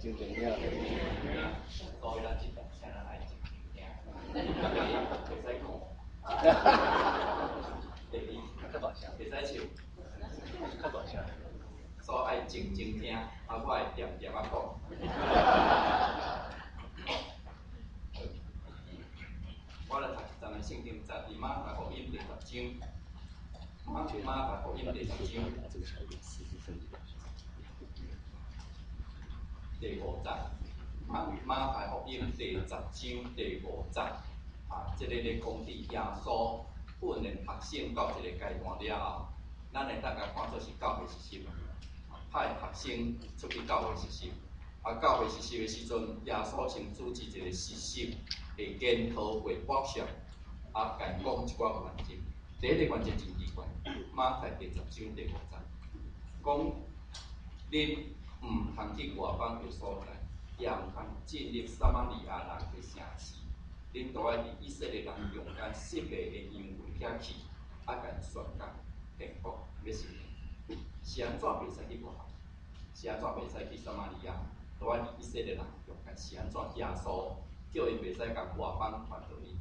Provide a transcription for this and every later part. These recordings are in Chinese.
真重要。 所以咱即段请咱来静静听，袂使讲。第二， 较大声， 袂使笑， 较大声。 所以爱静静听，我会点点讲。我来读一章的圣经，在马太福音第10章。马太福音第10章。第5节，马太福音第10章第5节，这个咧讲伫耶稣训练学生到一个阶段了后，咱会当甲看作是教会实习，派学生出去教会实习。教会实习的时阵，耶稣先组织一个实习的研讨会workshop，甲讲一寡原则。第一个原则真奇怪，马太第10章第5节，讲恁唔通去外邦的所在，也唔通进入撒玛利亚人的城市。恁都爱伫以色列人用咱失败的因为遐去，甲因宣告幸福要信。是安怎袂使去外邦？是安怎袂使去撒玛利亚？都爱伫以色列人用咱是安怎？耶稣叫因袂使甲外邦传道理。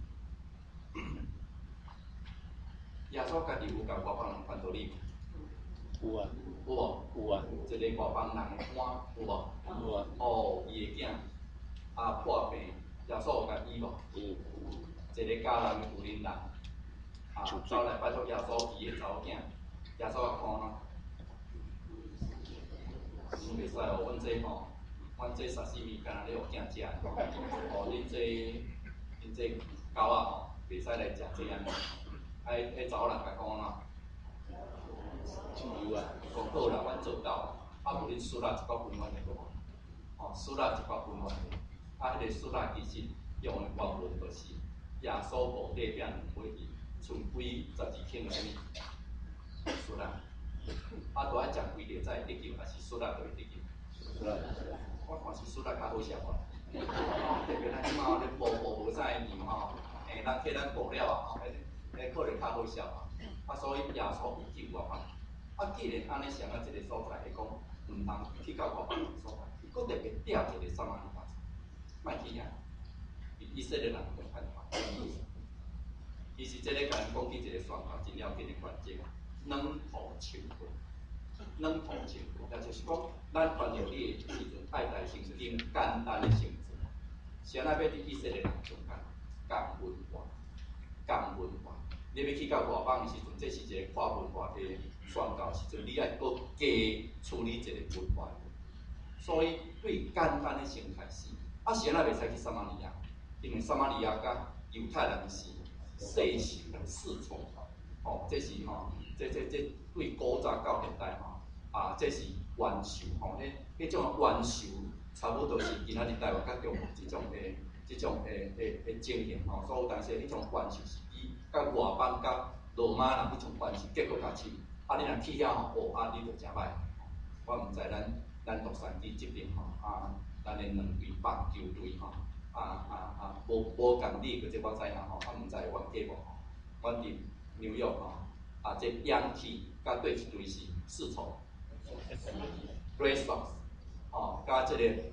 耶稣家己有甲外邦人传道理？ 有啊。 有无？ 有啊。 一个外邦人的肝有无？ 有啊。 哦，伊的囝破病，耶稣有甲医无？ 有。 一个家人的妇人走来拜托耶稣医的查某囝，耶稣甲看喏，袂使哦，阮这吼，阮这沙西米敢若咧有囝食，哦，恁这狗吼，袂使来食这样，迄查某人甲讲喏。有啊，讲好啦，阮做到，无恁输啦一包分完的无？哦，输啦一包分完的，迄个输啦其实用的原文就是耶稣无代表两尾字，剩几12孔安尼，输啦。都爱食几条才会得救，还是输啦就会得救？ 输啦。 我看是输啦较好食吧。特别咱即马咧无啥的面吼，咱替咱补了吼，迄可能较好食啊。所以耶稣有救我嘛。既然安尼想到一个所在，会讲唔通去到外邦人所在，伊佫特别调一个撒玛利亚，莫去遐。以色列人用看法，其实这个甲人讲起一个宣告真要紧的关键，软土清棍，软土清棍，也就是讲，咱传道理的时阵，爱在成经简单的成就，先来要伫以色列人中间讲文化，讲文化。你要去到外邦的时阵，这是一个跨文化的宣告时阵，你爱搁加处理一个文化。所以对简单的先开始，先来袂使去撒玛利亚，因为撒玛利亚甲犹太人是世仇世仇，这是这对古早到现代这是冤仇迄种冤仇，差不多是今仔日台湾甲中国这种情形所有当时迄种冤仇是以甲外邦甲罗马人迄种关系结果较深。你若去遐你就真歹。我毋知咱洛杉矶这边咱的2队棒球队无共你个这我知影毋知冤家无阮伫纽约这洋气甲对一队是世仇 ，Red Sox 甲这个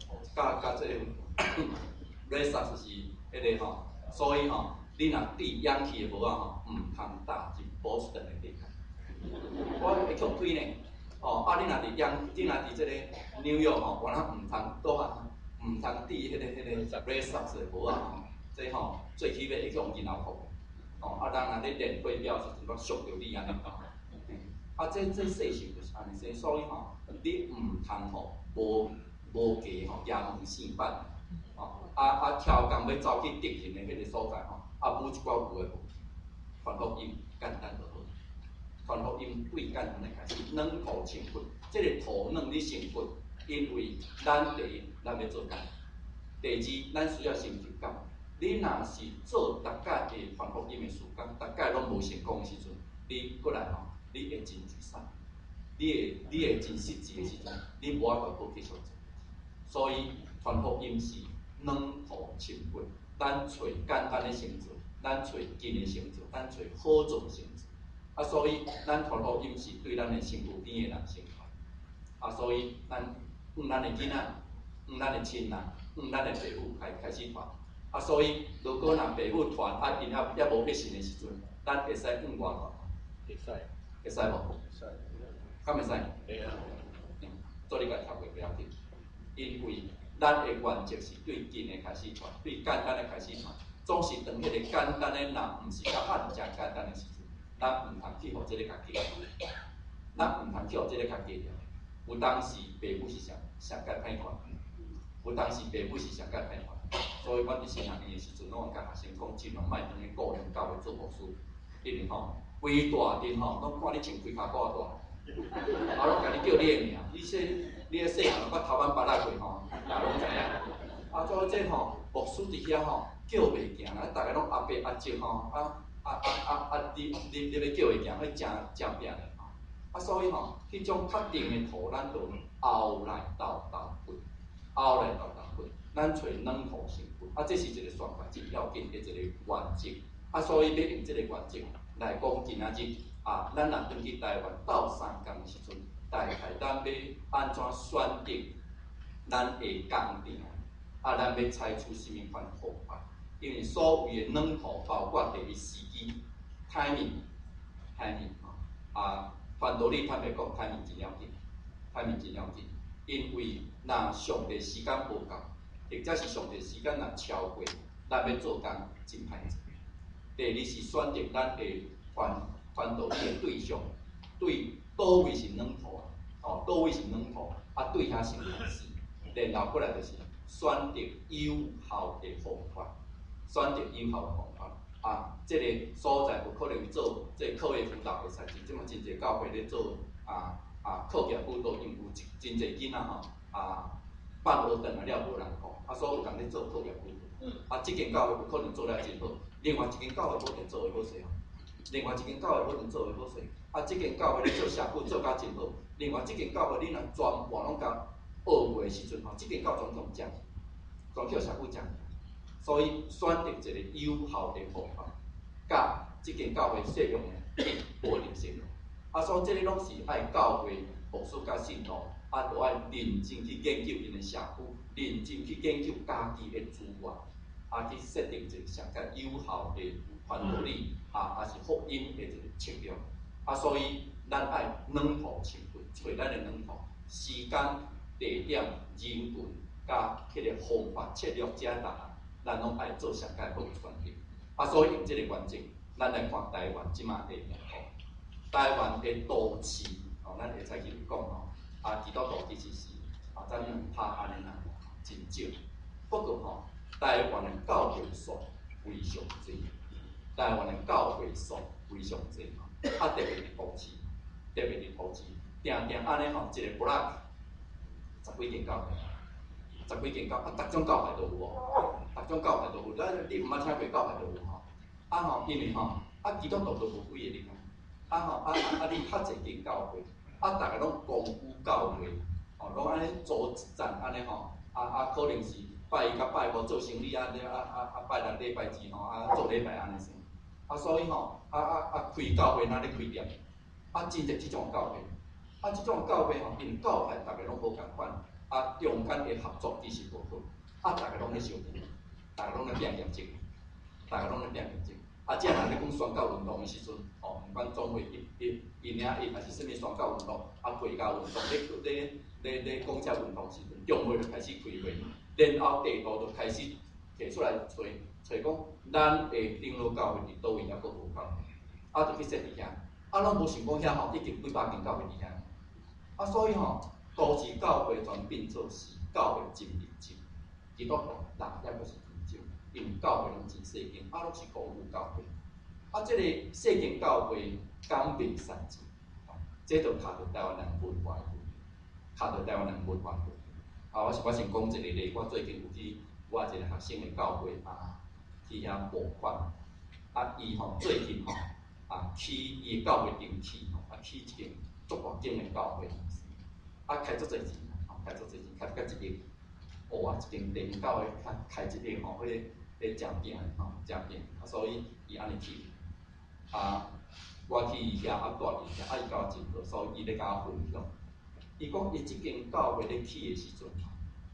Red Sox 是迄个所以你若对洋气的无毋通打进波士顿的地界。我会强推呢，你若伫这个纽约原来毋通倒毋通伫迄个 Red Sox 的无这最起码会用银行服。人若咧练会表时阵，我俗着你安尼这世事就是安尼，所以你毋通无价也毋生板，超工要走去敌人的迄个所在舞一寡有诶无，传福音简单就好。传福音最简单的开始，软土成骨。这个土软你成骨，因为咱第一，咱要做工；第二，咱需要成就感。你若是做逐届的传福音的事工，逐届拢无成功的时阵，你过来你会真沮丧，你会真失志的时阵，你无法度搁继续做。所以传福音是软土成骨，咱找简单的成就，咱找近的成就，咱找好做的成就。所以咱传福音是对咱的身躯边的人生活。所以咱的囡仔， 咱的亲人，咱的爸母开始传。啊，所以如果若爸母传，啊，因也无必信的时阵，咱会使外传。 会使， 会使无？ 会使， 敢会使？ 会啊。 做你家跳过不要紧，因为咱的原则是对近的开始传，对简单的开始传。总是当迄个简单的人，毋是较汉正简单的时阵，咱毋通去互即个家己，咱毋通去互即个家己了。有当时爸母是上介歹传，有当时爸母是上介歹传，所以阮伫新学年的时阵，拢会甲学生讲，尽量莫当去个人教会做牧师，因为规大阵拢看你穿规骹裤大。啊，拢甲你叫你的名，你个细汉捌头版捌来过大家拢知影。啊，所以这牧师伫遐叫袂行啊，大家拢阿伯阿叔你要叫会行，迄真拼的啊，所以迄种确定的图，咱就后来斗分，咱找软土成分。啊，这是一个宣传真要紧的一个原则。啊，所以要用这个原则来讲，今仔日。啊，咱若转去台湾斗三工的时阵，大概咱要安怎选择咱的工程？啊，咱要采取甚物款方法？因为所谓的软土，包括第一时机、timing，啊，反道理坦白讲，timing真要紧，因为若上帝时间无够，或者是上帝时间若超过，咱要做工真歹做。第二是选择咱的传道的对象，对倒位是软土啊，倒位是软土，啊对遐是开始，然后过来就是选择有效的方法，啊，这个所在有可能做这课业辅导的赛事，即马真侪教会咧做课业辅导，因为有真侪囡仔放学转来了无人顾，所以有人咧做课业辅导。即间教会有可能做了真好，另外一间教会可能做的好势。另外一间教会可能做的好势，即间教会咧做社区做甲真好。另外一间教会你若全部拢甲学过的时阵即间教总统奖，全叫社区奖。所以选择一个有效的方法，甲即间教会适用的无定性。所以这个拢是爱教会牧师甲信徒，就爱认真去研究因的社区，认真去研究家己的资源，去设定一个上较有效的传道理。也是福音的一个策略，所以咱爱软土成分，找咱的软土，时间、地点、人群，甲迄个方法、策略这咱拢爱做上介好的选择。所以用这个原则，咱来看台湾即马的面孔。台湾的都市，咱会使去讲基督徒其实是咱2%安尼真少。不过台湾的教会数非常多。台湾的教会数非常多，特别是都市，定定安尼一个 block 10几间教会，逐种教会都有你毋捌听过教会都有因为基督徒都无几个人你较侪间教会，逐个拢功夫教会，拢安尼组一站安尼可能是拜一甲拜五做生理拜六礼拜日做礼拜安尼先。所以开教会哪咧开店，真侪即种教会，即种教会因教派逐个拢无共款，中间的合作其实无好，逐个拢咧烧钱，逐个拢咧拼业绩，即若咧讲宣教运动的时阵，毋管总会因还是甚物宣教运动，回教运动，咧讲遮运动时阵，中会就开始开会，然后地图就开始摕出来找讲，咱的长老教会伫倒位抑佫无够，就去设伫遐，拢无想讲遐已经几百间教会伫遐，所以都市教会全变做是教会真认真，基督徒人抑佫是真少，因为教会拢真细间，拢是公务教会，即个细间教会讲明善治，这就卡着台湾人文化的我先讲一个例，我最近有去我一个学生的教会去遐募款，伊最近起伊的教会登记起一间足大间的教会，开足侪钱，开到1亿，一间电教会开1亿迄真拼，所以伊安尼起，我去伊遐住伫遐，伊甲我真好，所以伊咧甲我分享，伊讲伊即间教会咧起的时阵，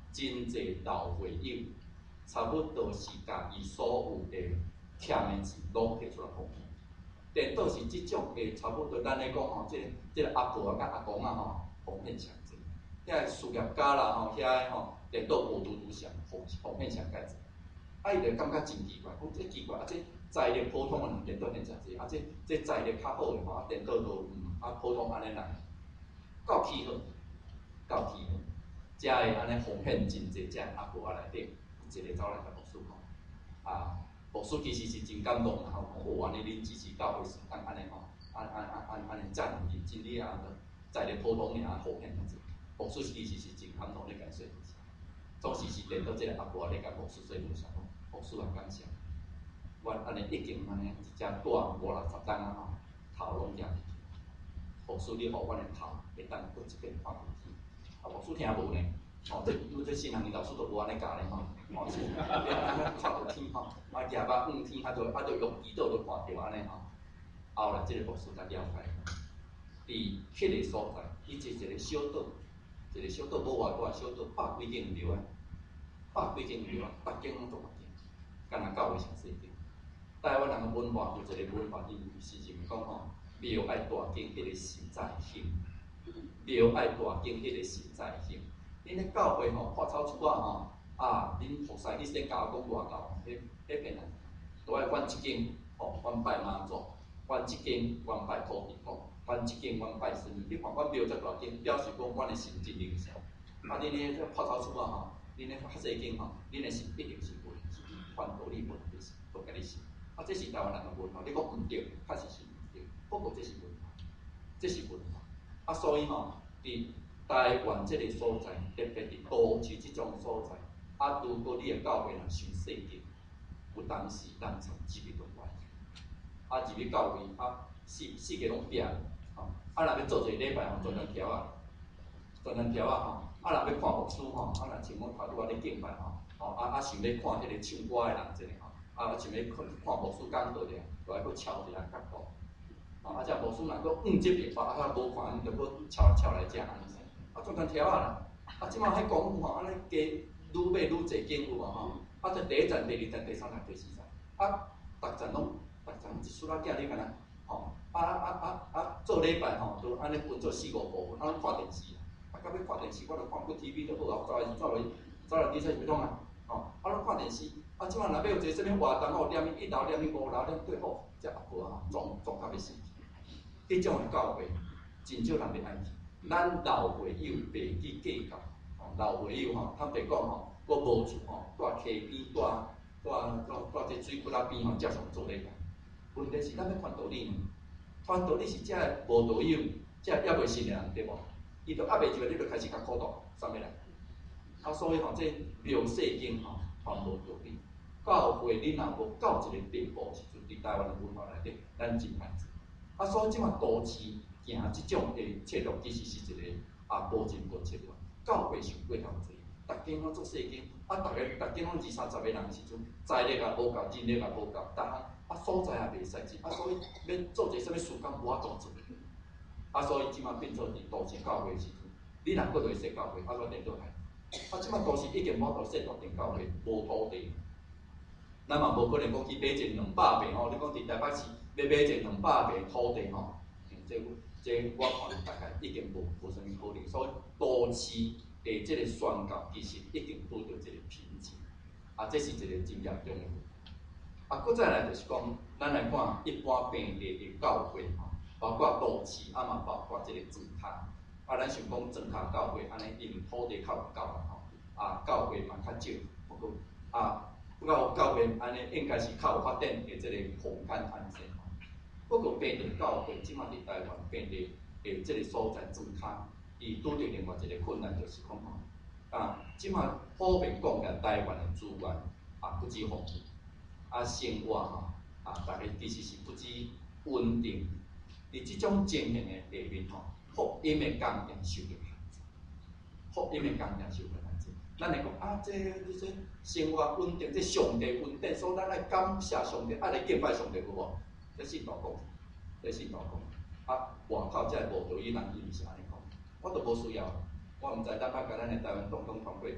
真侪老会友，差不多是甲伊所有的欠的钱拢摕出来奉献。颠倒是即种的，差不多咱咧讲吼，即个阿婆啊、甲阿公啊吼，奉献上济。遐事业家啦吼，遐吼颠倒无拄拄上奉献上介济。啊，伊就感觉真奇怪，讲这奇怪啊，这财力普通的人颠倒献上济，啊这财力较好的吼，颠倒都普通安尼人，够气好，够气好。遮个安尼奉献真济，遮阿婆啊内底，一个走来甲牧师讲，啊，牧师其实是真感动啦吼，我安尼恁支持教会是安尼吼，安尼赞美真理啊，在咧普通尔奉献者，牧师其实是真感动咧感谢，总是连到即个阿婆咧甲牧师说分享，牧师啊感谢，我安尼已经安尼一只大50-60担啊吼，头拢夹，牧师你互阮的头会当过一遍看开去。牧师听无呢，吼，这新人老师都无安尼教咧吼，吼是，别安尼看到天吼，啊举目望天，啊就用耳朵就看着安尼吼。后来即个牧师才了解，伫迄个所在，伊是一个小岛，无偌大小岛，100几间庙啊，100几间庙啊，逐间拢大间，敢若教会上细间。台湾人的文化有一个文化，伊是认为讲吼，庙爱大间，迄个实在兴。庙爱大间，迄个实在性。恁咧教会吼，看草厝啊吼，啊，恁服侍，你先甲我讲偌够，迄骗人。都爱阮一间吼，阮拜妈祖；阮一间，阮拜土地公；阮一间，阮拜神。你看阮庙遮大间，表示讲阮的神真灵验。啊，恁咧看草厝啊吼，恁咧较细间吼，恁的神一定是文，传道理文的神，都甲你信。啊，这是台湾人的文化，你讲毋对，确实是毋对。不过这是文化，这是文化。啊，所以吼，伫台湾即个所在，特别伫都市即种所在，啊，如果你的教会若伤细间，有当时人才入去就怪，啊，入去教会啊，四个拢拼，吼，啊，若要做一个礼拜吼，专专条啊，吼，啊，若要看牧师吼，啊，若像我头拄仔咧敬拜吼，啊，想要看迄个唱歌的人一个吼，啊，想要看牧师讲道者，就爱去敲一下角度。啊，只牧师若搁即边，啊，无看，你就搁抄来遮安尼生，啊，专专条啊啦，啊，即马迄公寓吼，安尼加愈买愈侪间有无吼？啊，这第一站、第二站、第三站、第四站，啊，逐站一厝仔囝你敢若吼，做礼拜吼，都安尼分做4、5部分，啊，看电视，啊，到尾看电视，我著看过 TV 就好啊，走来底说袂懂啊，吼，啊，咱看电视，啊，即马若要有一个啥物活动吼，念伊1楼、念伊5楼、念对好，这阿婆啊，撞到要死。迄种的教会，真少人要爱去。咱老会友袂去计较，老会友吼，坦白讲吼，佫无厝吼，住溪边，住这水骨仔边吼，照常做礼拜。问题是咱要传道理呢，传道理是遮无道友，遮还袂信的人对无？伊都还袂入，你就开始甲苦读，啥物来？啊，所以吼，这庙世间吼，传无道理。教会你若无到一个地步时阵，伫台湾的文化内底，咱真歹做。啊，所以即马都市行即种的策略，其实是一个无真无策略。教会上过头济，逐间拢做细间，啊，逐间拢20-30个人的时阵，财力也无够，人力也无够，逐项所在也袂使做，啊，所以要做一个啥物事工无法度做。啊，所以即马变做伫都市教会的时阵，你若搁要设教会，啊，颠倒来。啊，即马都市已经无法度设大间教会，无土地。咱嘛无可能讲去买一200坪吼，你讲伫台北市要买一200坪土地吼，这我看大概已经无啥物可能，所以都市的即个宣告其实已经拄到一个瓶颈，啊，这是一个真严重的问题。啊，搁再来就是讲，咱来看一般平地的教会吼，包括都市，啊嘛包括即个庄脚，啊，咱想讲庄脚教会安尼，因为土地较有够啦吼，啊，教会嘛较少，不过啊。教会安尼应该是较有发展的即个空间安全。不过本地教会即马伫台湾本地的即个所在庄脚，伊拄着另外一个困难，就是讲啊，即马普遍讲起台湾的资源不止丰富，生活大家其实是不止稳定。伫即种情形的下面福音的工业受到限制，福音的工业受到限制。咱会讲这生活稳定，这上帝稳定，所以咱爱感谢上帝，爱来敬拜上帝，有无？这是道讲，这是道讲。外口遮无道义人，伊毋是安尼讲，我都无需要。我毋知咱捌甲咱的台湾总统团队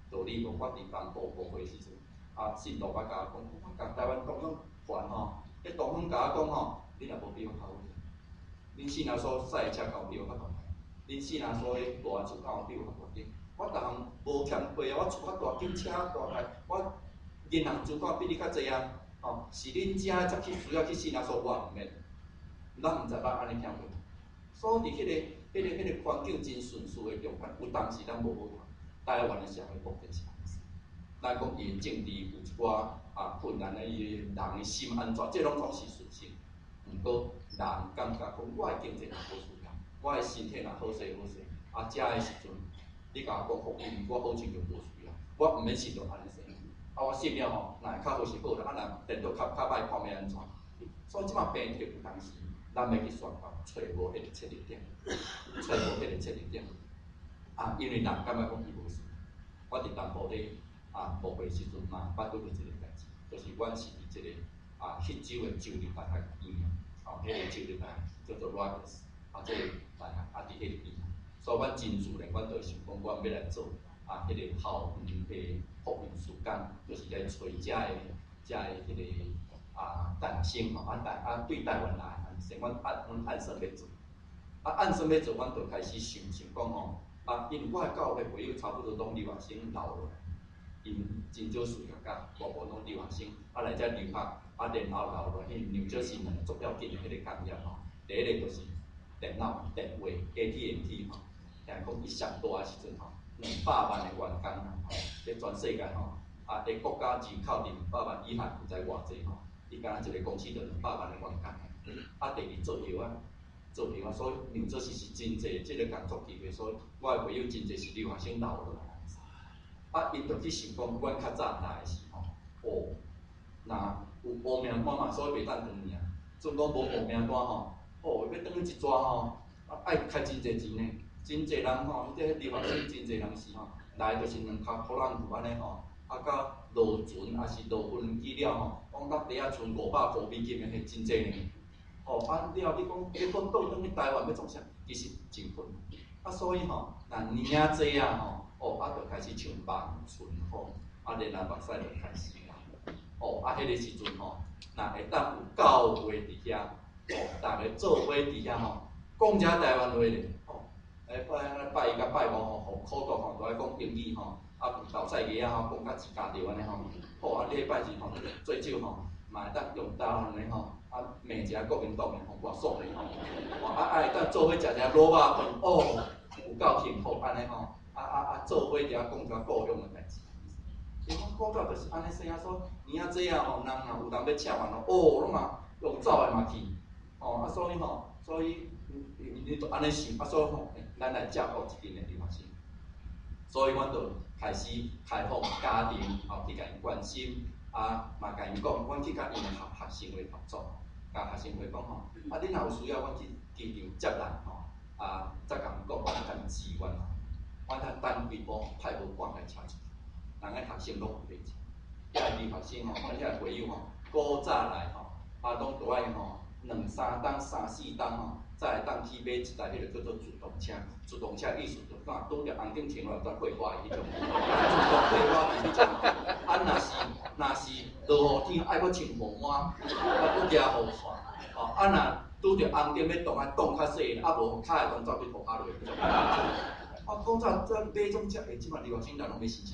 道理无，我伫东部部会时阵，信徒捌甲我讲，台湾东方县吼，迄东方甲我讲吼，你若无比我较好，恁四若所驶的车较比我较大，恁四若所的大厝较比我较大点，我逐项无欠亏啊，我厝较大间，车大台，我银行资款比你较济啊，吼，是恁遮才去需要去四若所，我毋免，咱毋知捌安尼欠亏，所以伫迄个环境真顺遂的中间，有当时咱无好看，台湾的社会普遍是安尼。咱讲伊政治有一寡困难的，伊人的心安怎，这拢总是顺心。毋过人感觉讲，我的经济若好需要，我的身体若好势，食的时阵，你甲我讲福音，我保证就无需要。我毋免信着安尼生，我信了吼，若会较好是好啦，若电脑较歹，看要安怎？所以即马病痛有当时，咱要去宣告，找无迄个切入点，找无迄个切入点。因为人感觉讲伊无事，我伫东部咧部会时阵嘛，捌拄着一个代志，就是阮是伫一个迄州的州立大学医院，迄个州立大学叫做 Rutgers， 这个大学伫迄个医院，所以阮真自然，阮就想讲，阮要来做迄个校园的福音事工，就是来找遮个迄个大学生吼，对台湾来，先阮按算要做，按算要做，阮就开始想讲吼。因为我的教会朋友差不多拢留学生留落来，因真少数学甲大部分拢留学生，来遮留学，然后留落来，因为纽约是两个足要紧的迄个工业吼，第一个就是电脑、电话、AT&T 吼，听讲伊上大的时阵吼，200万的员工吼，在全世界吼，伫国家人口伫200万以下，毋知偌济吼，伊敢若一个公司就200万的员工，第二做药啊。所以纽约是真济即个工作机会，所以我的朋友真济是留学生留落来。因就去想讲，阮较早来时吼，若有报名单嘛，所以袂当转尔。阵讲无报名单吼，要转去一抓吼，爱开真济钱呢。真济人吼，即个留学生真济人是吼，来就是2脚互人有安尼吼，到落船还是落飞机了吼，讲到底剩500美金的，迄真济呢。了，你讲倒转去台湾要创啥？其实真困难。所以吼，若年济吼，就开始像望春风，然后目屎就开始啦。迄个时阵吼，若会当有教会伫遐，大家做伙伫遐吼，讲遮台湾话咧，拜一甲拜五吼，互苦读吼，都爱讲英语吼，豆菜鸡吼，讲甲一家着安尼吼。礼拜日吼，最少吼，嘛会当用台湾的吼。骂一下国民党的吼，偌爽的吼，会当做伙食一卤肉饭，有够幸福安尼吼，做伙伫遐讲一个故乡的代志。因为古早就是安尼生啊，说年仔这吼，人若有人要请饭咯，拢嘛用走的嘛去，所以你就安尼想，所以吼，咱来照顾一群的留学生，所以阮就开始开放家庭去甲因关心。嘛甲因讲，阮去甲因的学生会合作，甲学生会讲吼，恁若有需要，阮去机场接人吼，再甲因讲，阮甲因支援吼，阮单规模派无半台车出去，人个学生拢有买钱，遐留学生吼，阮遐朋友吼，古早来吼，拢都爱吼2、3档、3、4档吼，才会当去买一台迄个叫做自动车，自动车意思就讲拄着红灯停落来会花的迄种，自动会花的迄种，若是落雨天爱搁穿雨袜，搁举雨伞，若拄着红灯要动较细，无脚会拢走去涂骹落迄种。讲早咱买种车，即马留学生人拢买新车。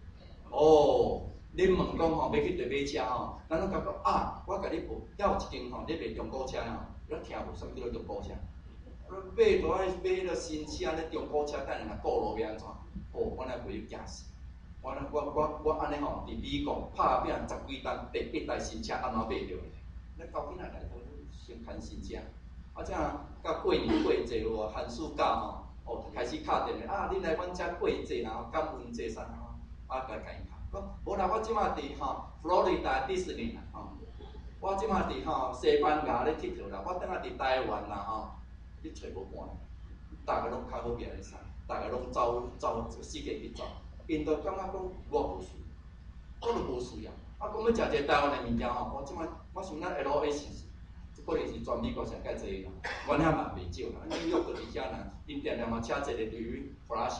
恁问讲吼，要去倒买车吼，咱拢感觉我甲你报，遐有一间吼，你卖中古车吼，你听无啥物叫做中古车？买就爱买迄个新车，咧中古车等下过路要安怎？我那朋友惊死。我安尼吼，伫美国拍拼10几单，第一台新车安怎买着？咱交囡仔来都先看新车，这样到过年过节有寒暑假吼，开始敲电话恁来阮遮过节然后感恩节啥甲因敲，讲无啦，我即马伫佛罗里达迪士尼啦我即马伫西班牙咧佚佗啦，我等下伫台湾啦你找无半，大家拢较好命咧啥，大家拢走世界去走。因就感觉讲我无需要，我就无需要。讲要食一个台湾的物件吼，我想咱 LA 是，可能是全美国上介济啦，阮遐嘛袂少啦。纽约就伫遐啦，因定定嘛请一个对于法拉士，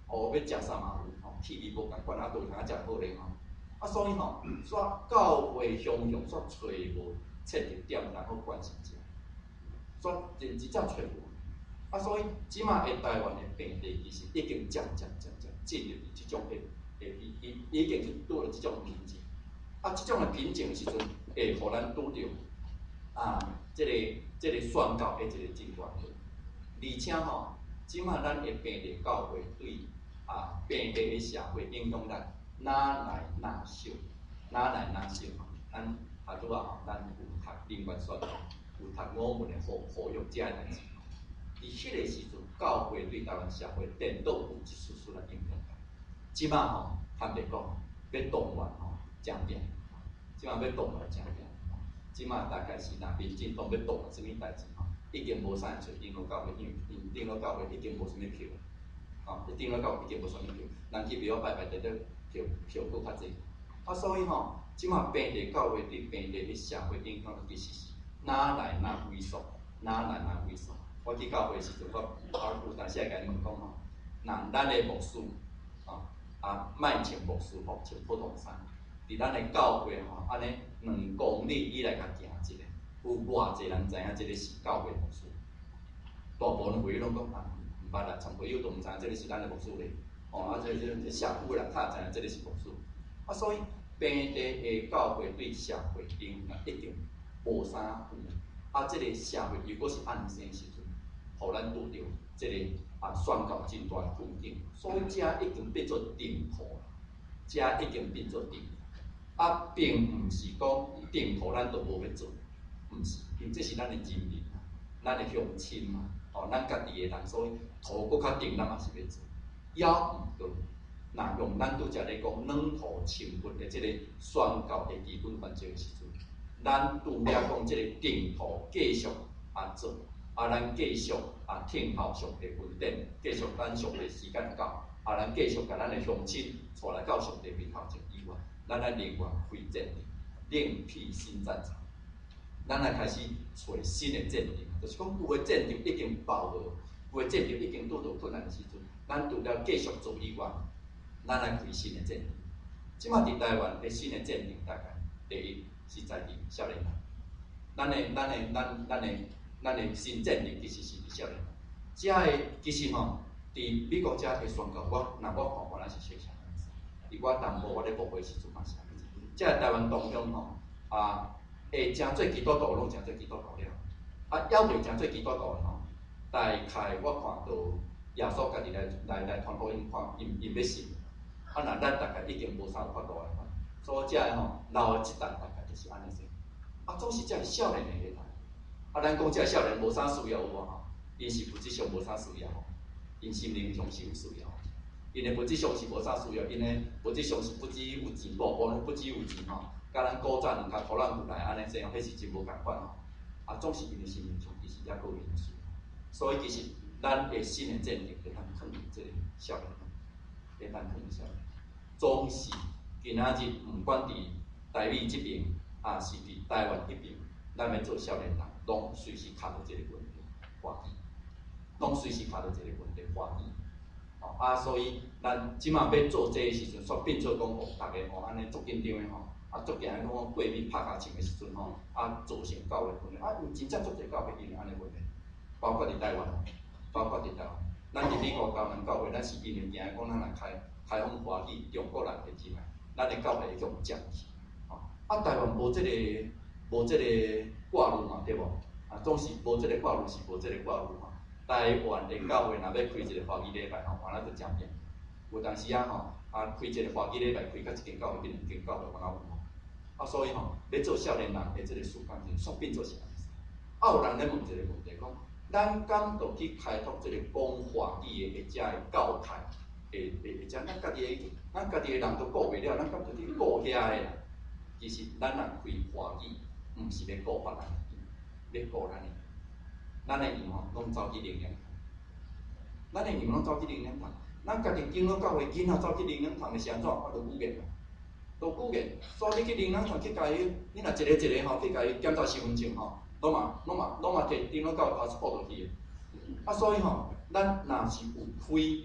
哦，要食啥嘛有，吼，气味无共款，啊，都通食好咧吼。啊，所以吼，煞到会乡乡煞找无切着点，然后关心者，煞真真正找无。啊，所以即马的台湾的病例其实已经渐进入即种已经是拄着即种瓶颈。啊，即种的瓶颈时阵，会互咱拄着即个宣告的一个真关键。而且吼，即马咱的病例教会对病例的社会影响咱哪来哪少，咱拄吼，咱有读灵源宣告，有读我们的护育者的代志。伫迄个时阵，教会对台湾社会颠倒有一丝丝来影响。即马吼，坦白讲，要动员吼，正变。即马要动员正变。即马大概是民进党要动员什么代志吼，已经无啥找长老教会，因为长老教会已经无啥物票，长老教会已经无啥物票，人去庙拜拜得票搁较济。啊，所以吼，即马平地教会对平地的社会影响其实是哪来哪萎缩。我去教会时阵，我有当时会甲伊问讲吼，咱的牧师莫穿牧师服，穿普通衫。伫咱的教会吼，安尼2公里以内甲行一个，有偌济人知影即个是教会牧师。大部分会拢讲毋捌啦，参会友都毋知影即个是咱的牧师咧。这社会人较知影即个是牧师。啊，所以平地的教会对社会影响一定无啥有。啊，即个社会如果是安生时阵，互咱拄着即个宣告真大的困境，所以遮已经变做定土啦，遮已经变做定土。啊，并毋是讲定土咱都无要做，毋是，因为这是咱的人民，咱的乡亲嘛，咱家己的人，所以土搁较定，咱嘛是要做。要毋过，若用咱拄则咧讲软土清分的即个宣告的基本原则的时阵，咱除了讲即个定土继续做，咱继续听候上帝恩典，继续等上帝时间到，咱继续甲咱的乡亲带来到上帝面头前以外。咱来另外开战场，另辟新战场。咱来开始找新的战场，就是讲有的战场已经饱和，有的战场已经拄到困难的时阵，咱除了继续做以外，咱来开新的战场。即马伫台湾的新的战场，大概第一是在伫少年人。咱的新战场其实是伫少年人。遮个其实吼，伫美国遮会宣告我看是小小。伫我淡薄我咧牧会时阵嘛是安尼，即个台湾同乡吼会诚做基督徒，拢诚做基督徒了。还袂诚做基督徒的吼，大概我看到耶稣家己来传福音，看因要信。若咱大概已经无啥有法度来看，所以遮个吼老的一代大概就是安尼先。总是遮个少年的迄代。咱讲遮个少年无啥需要有无吼？因是物质上无啥需要，因心灵上是有需要。因的物质上是无啥需要，因的物质上是不只有钱，无不只有钱吼，甲咱古早两脚土人有来安尼这样，迄是真无共款吼。总是因的心灵上其实也够因素，所以其实咱的新的战场会当肯定这个少年，会当肯定少年。总是今仔日，毋管伫台美这边，是伫台湾迄边，咱要做少年人，拢随时卡到这个问题话题，拢随时卡到这个问题话题。所以咱即马要做这个时阵，煞变做讲，大家安尼足紧张的吼，足惊讲过敏拍甲穿的时阵吼，造成教会混乱。有真正足侪教会因为安尼混乱，包括伫台湾，咱伫美国交咱教会，咱是因为惊讲咱来开放华语，中国人会进来，咱的教会会用降去。台湾无即个挂路嘛，对无？总是无即个挂路是无即个挂路嘛。台湾的教会若要开一个华语礼拜吼，完了就真变。有当时开一个华语礼拜，开到一间教会变2间教会，完了有。所以要做少年人的这个事工，煞变做是安尼。有人咧问一个问题，讲咱敢着去开拓这个讲华语的遮个教派，遮咱家己的人都顾袂了，咱敢着去顾遐个啦。其实咱若开华语，毋是要顾别人，要顾咱的。咱的人拢走去灵粮堂，咱家己经过教会囡仔走去灵粮堂的是安怎？都古言，所以你去灵粮堂去甲伊，你若一个去甲伊检查身份证拢嘛摕长老教会passport落去的。所以咱若是有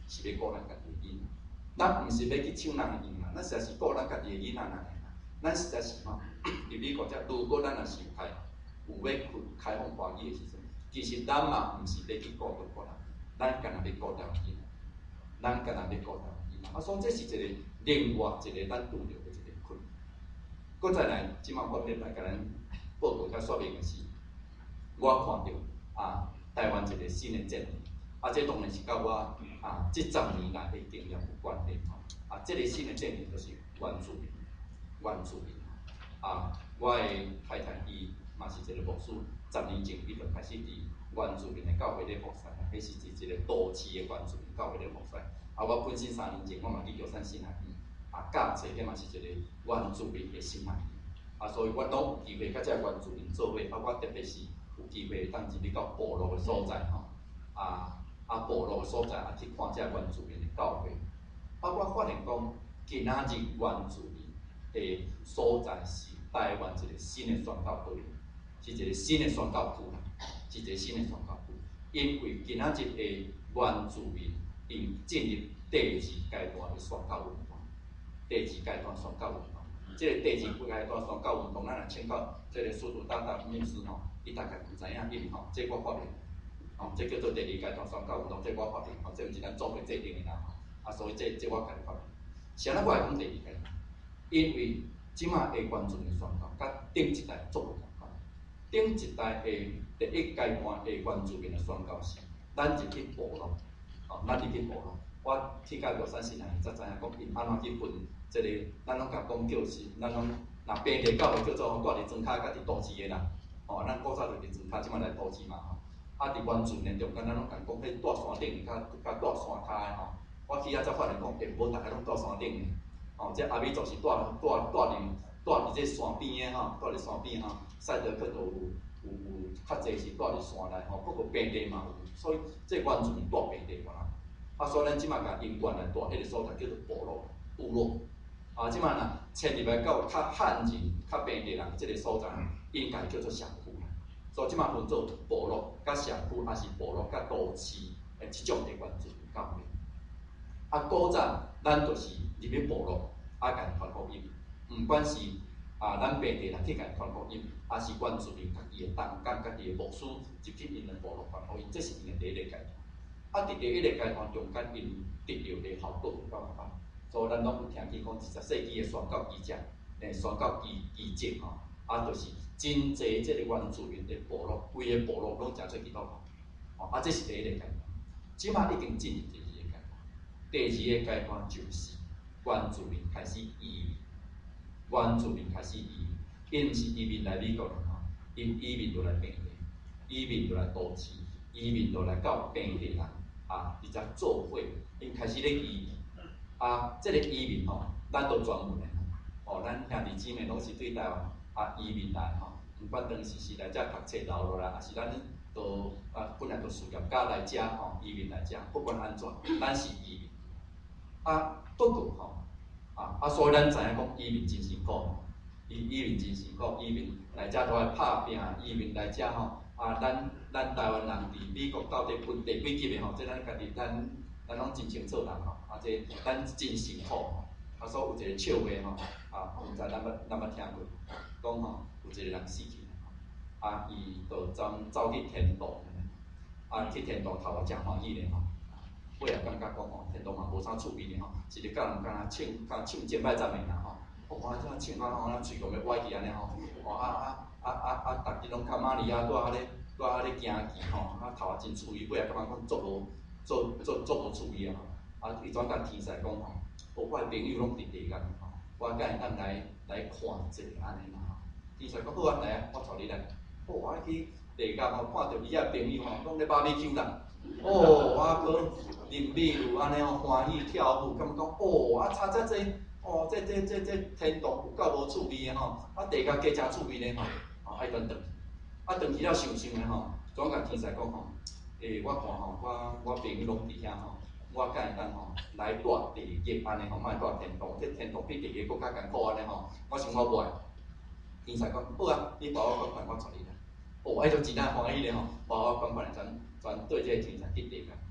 是要顾咱家己的囡仔，咱毋是要去抢人的囡仔，咱实在是顾咱家己的囡仔尔。咱实在是吼，入美国遮，如果咱若是有要开放华语的时阵，其实咱嘛毋是要去顾到个人，咱干那要顾条囡仔，咱干那要顾条囡仔。所以这是一个另外一个咱拄着的一个困难。搁再来，即马我要来甲咱报告较说明的是，我看到台湾一个新的战略，这当然是甲我这10年来的经验有关系吼。这个新的战略就是原住民。原住民我的太太伊嘛是一个牧师，10年前伊就开始伫原住民的教会咧服侍，迄是一个都市的原住民教会咧服侍。我本身3年前我嘛去高山新海边，教册迄嘛是一个原住民的新海边，所以我拢有机会甲遮原住民做伙，我特别是有机会当入去到部落的所在吼，部落的所在去看遮原住民的教会，我发现讲今仔日原住民的所在是台湾一个新的宣教队，是一个新的宣教区啦，是一个新的宣教区。因为今仔日的原住民因进入第2阶段的宣教运动，第2阶段宣教运动，这个第2阶段宣教运动，咱来请教这个司徒大大秘书吼，伊大概唔知影因吼，这我发现，这叫做第2阶段宣教运动，这我发现，这毋是咱做伙制定的啦，所以这我家己发现。啥物我会讲第2阶段？因为即马的原住民宣教，甲顶一代做唔同款。顶一代的第1阶段的原住民的宣教是，咱入去部落，咱入去部落。我去到高山新来，才知影讲因安怎去分即个，咱拢甲讲叫是，咱拢若平地教会叫做住伫庄脚，甲伫都市的人，咱古早就伫庄脚，即马来都市嘛吼。伫原住民中间，咱拢甲讲，迄住山顶甲住山骹的吼。我去才发现讲，无大家拢住山顶的。这阿美族是住伫这山边的吼，住伫山边吼，赛德克都有较济是住伫山内吼，不过平地嘛有，所以这原住民住平地嘛。所以咱即马甲因原来住迄个所在叫做部落。即马若迁入来到较汉人、较平地人即个所在，应该叫做社区啦。所以即马分做部落、甲社区，还是部落甲都市的即种的原住民教会。古早咱就是入去部落，甲因传福音，毋管是咱平地人去甲因传福音，还是原住民家己的同工、家己的牧师入去因的部落传福音，这是因的第1个阶段。伫第1个阶段中间，因得到的效果有够大，所以咱拢有听见讲20世纪的宣教记者、宣教记者吼，就是真侪即个原住民的部落，规个部落拢诚出去倒跑，这是第1个阶段。即马已经进入第2个阶段。第2个阶段就是原住民开始移民，原住民开始移民，因毋是移民来美国人吼，因移民就来平地，移民就来都市，移民就来到平地人伫遮做伙，因开始咧移民。这个移民吼，咱都专门的咱兄弟姊妹拢是对台湾移民来吼，毋管当时是来遮读册留落来，还是咱都本来都事业家来遮吼，移民来遮，不管安怎，咱是移民。不过吼，所以咱知影讲移民真辛苦，移民真辛苦，移民来遮都爱拍拼，移民来遮吼，咱台湾人伫美国到底分第几级的吼，这咱家己咱拢真清楚啦吼，这咱真辛苦吼，所以有一个笑话吼，毋知咱捌听过，讲吼有一个人死去，伊就走去天堂，去天堂头真欢喜咧吼。尾也感觉讲吼，天堂嘛无啥趣味咧吼，一日到人敢若唱敬拜赞美啦吼，这样唱咱嘴讲要歪去安尼吼，逐日拢卡玛利亚拄咧行去吼，头真趣味，尾也感觉讲足无趣味吼，伊转甲天使讲吼，我的朋友拢伫地监吼，我敢会当来看一下安尼啦吼，天使讲好来我带你来，我去地监吼，看到伊遐朋友吼，拢咧BBQ啦。我搁啉米露安尼欢喜跳舞，感觉讲差遮济，这天堂有够无趣味的吼，地甲加真趣味咧吼，爱转转，转去了想咧吼，转甲天使讲吼，我看吼，我朋友拢伫遐吼，我敢会当吼来住地狱安尼吼，莫住天堂，这天堂比地狱搁较艰苦安尼吼，我想我无爱。天使讲好你把我款款，我带你来。迄就真正欢喜咧吼，把我款款全对这个天使去地监。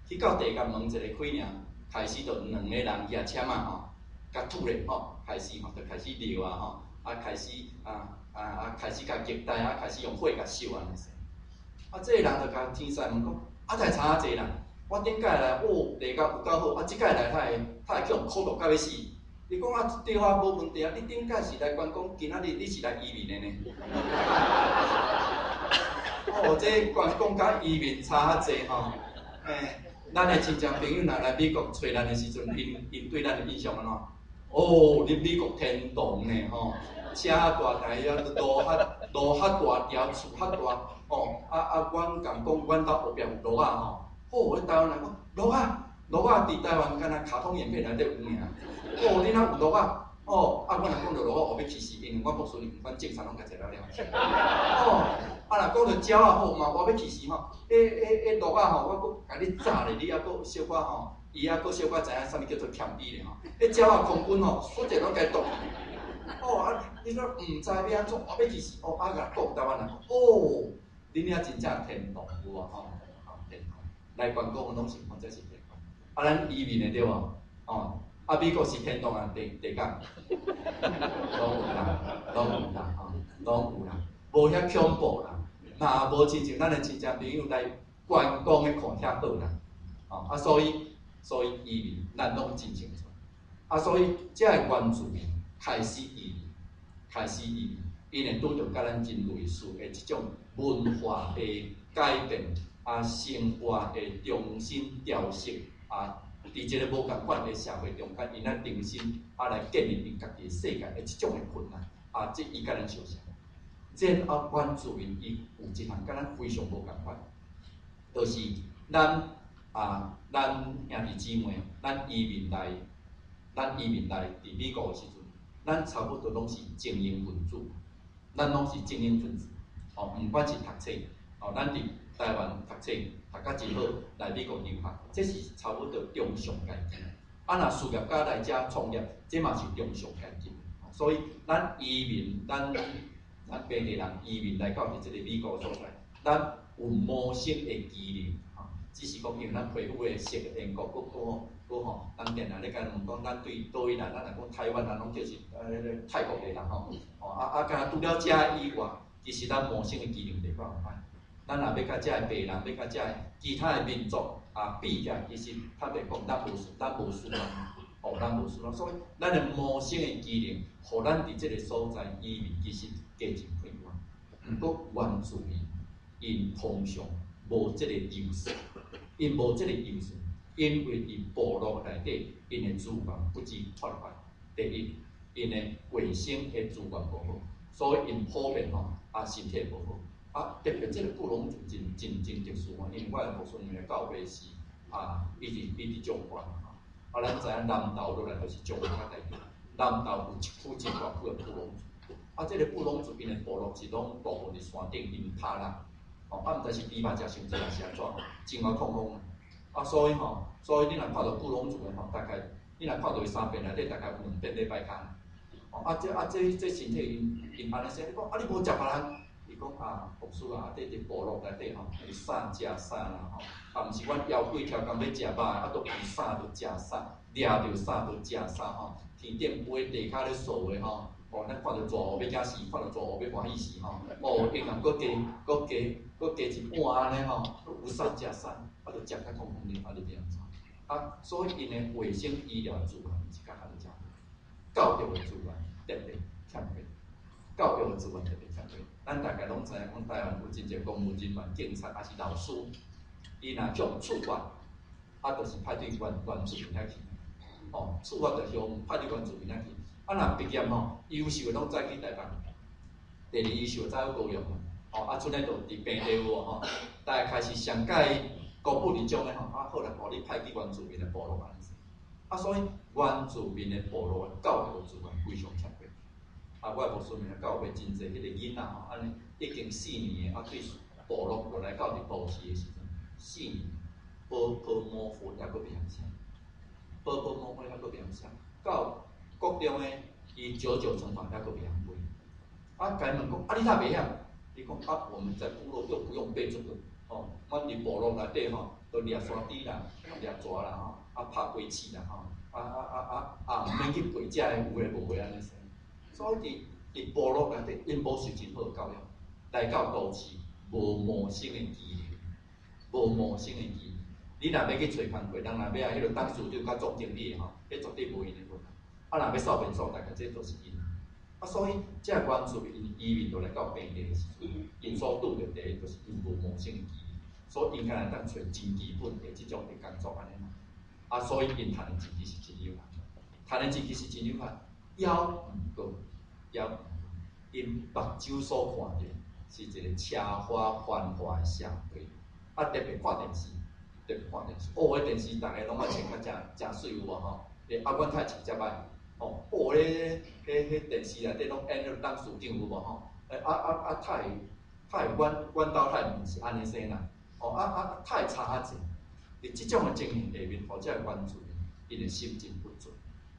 去到地甲门一个开尔，开始就两个人举车嘛吼，甲拄咧吼，开始吼就开始撩啊吼，开始开始甲虐待开始用火甲烧安尼。这个人就甲天使问讲，才差济啦，我顶届来地甲有够好，即届来他会叫苦毒到要死。伊讲对啊，无问题啊，你顶届是来关公，今仔日你是来移民的呢？这关公甲移民差济吼，咱的亲戚朋友若来美国找咱的时阵，因对咱的印象安怎？你美国天堂呢吼，车大台啊，路较大条，厝较大，阮共讲，阮兜后壁有路啊吼，台湾人讲路啊，伫台湾敢若卡通影片内底有尔，你若有路啊，阮若讲到路啊，后壁其实因为阮牧师阮正常拢甲找了了。若讲到鸟啊好嘛，我要去死吼，路啊吼，我阁甲你炸咧，你还阁小可吼，伊还阁小可知影啥物叫做甜味咧吼，鸟啊空军吼，所者拢甲伊毒。你说毋知要安怎，我要去死，甲讲台湾人，恁遐真正天堂有无吼？天堂来关公拢是讲这是天堂，咱移民的对无？美国是天堂啊，地港，拢有啦，无遐恐怖啦。嘛无亲像咱的亲戚朋友来关公的看遐好啦，所以移民咱拢真清楚，所以这个原住民开始移民，因会拄着甲咱真类似的即种文化的改变，生活的重新调适，伫即个无共款的社会中间，因来重新来建立因家己的世界的即种的困难，即伊甲咱相像。这原住民伊有一项甲咱非常无共款，就是咱兄弟姊妹，咱移民来伫美国的时阵，咱差不多拢是精英分子，毋管是读册，咱伫台湾读册读甲真好，来美国留学，这是差不多中上阶级。若事业家来遮创业，这嘛是中上阶级。所以咱移民，咱本地人移民来到伫即个美国所在，咱有某些的机能，只是讲因为咱皮肤的色的缘故，咱定定咧甲问讲，咱对倒位人，咱若讲台湾人拢叫是泰国的人吼，敢若除了遮以外，其实咱某些的机能袂够歹。咱若要甲遮的白人，要甲遮的其他的民族比起来，其实坦白讲，咱无输啦，所以咱的某些的机能，互咱伫即个所在移民其实加真快活。毋过原住民因通常无即个优势，因为伫部落内底，因的资源不知缺乏。第一，因的卫生的资源无好，所以因普遍身体无好。特别即个布农族真特殊因为我的牧师们的教会是一直种管咱知影南投落来就是种较大条，南投有一真大区的布农族，即个布农族因的部落是拢大部分伫山顶因拍人，毋知是猪肉食伤济还是安怎，真够痛苦所以你若看到布农族的大概你若看到伊3遍内底大概有2遍咧摆骹，这身体因安尼说，你讲你无食别人。伊讲牧师伫部落内底伊啥食啥啦毋是阮腰几条工要食肉，都伊啥都食啥，掠着啥都食啥天顶飞地骹咧扫的咱看到蛇要惊死，看到蛇要欢喜死因若搁加一半安尼有啥食啥，都食较空空哩，你这样子所以因的卫生医疗资源是较较正，教育的资源特别欠缺，咱大概拢知影讲，台湾有真侪公务人员、警察，还是老师，伊若向处罚，就是派对原住民遐去，处罚就向派对原住民遐去。若毕业优秀的拢再去台北，第二优秀再去高雄，剩咧就伫平地有大概开始上届公布里种咧好啦，互你派去原住民的部落安尼。所以原住民的部落的教育资源非常欠缺。我的牧师们教会真侪迄个囡仔安尼已经4年的对部落落来到伫都市的时阵，4年模糊还阁袂晓写，模糊还阁袂晓写，到国中的伊99乘法还阁袂晓背。甲伊问讲，你哪袂晓？伊讲我们在部落又不用背这个，阮伫部落内底都掠沙滴啦，掠蛇啦吼，拍龟翅啦吼，毋免去陪食的有诶无诶安尼生。所以伫部落内底，因无受真好教育，来到都市无谋生诶机会，无谋生诶机会。你若要去找工课，人若要啊，迄个当市长甲总经理诶吼，迄绝对无因诶份。若要扫便扫大家，这都是因。所以这原住民移民落来到平地诶时阵，因所拄着第一就是因无谋生诶机会，所以因敢若当找真基本诶即种诶工作安尼嘛。所以因赚诶钱其实真有限，赚诶钱其实真有限，要毋过，因目睭所看着是一个车花繁华诶社会，特别看电视。特别看电视，迄电视逐个拢爱穿较真水有无吼？阮太穿遮歹，迄电视内底拢演迄当市长有无吼？太阮兜太毋是安尼生啦，太差啊济。伫即种诶情形下面，互遮原住民，因诶心真不足，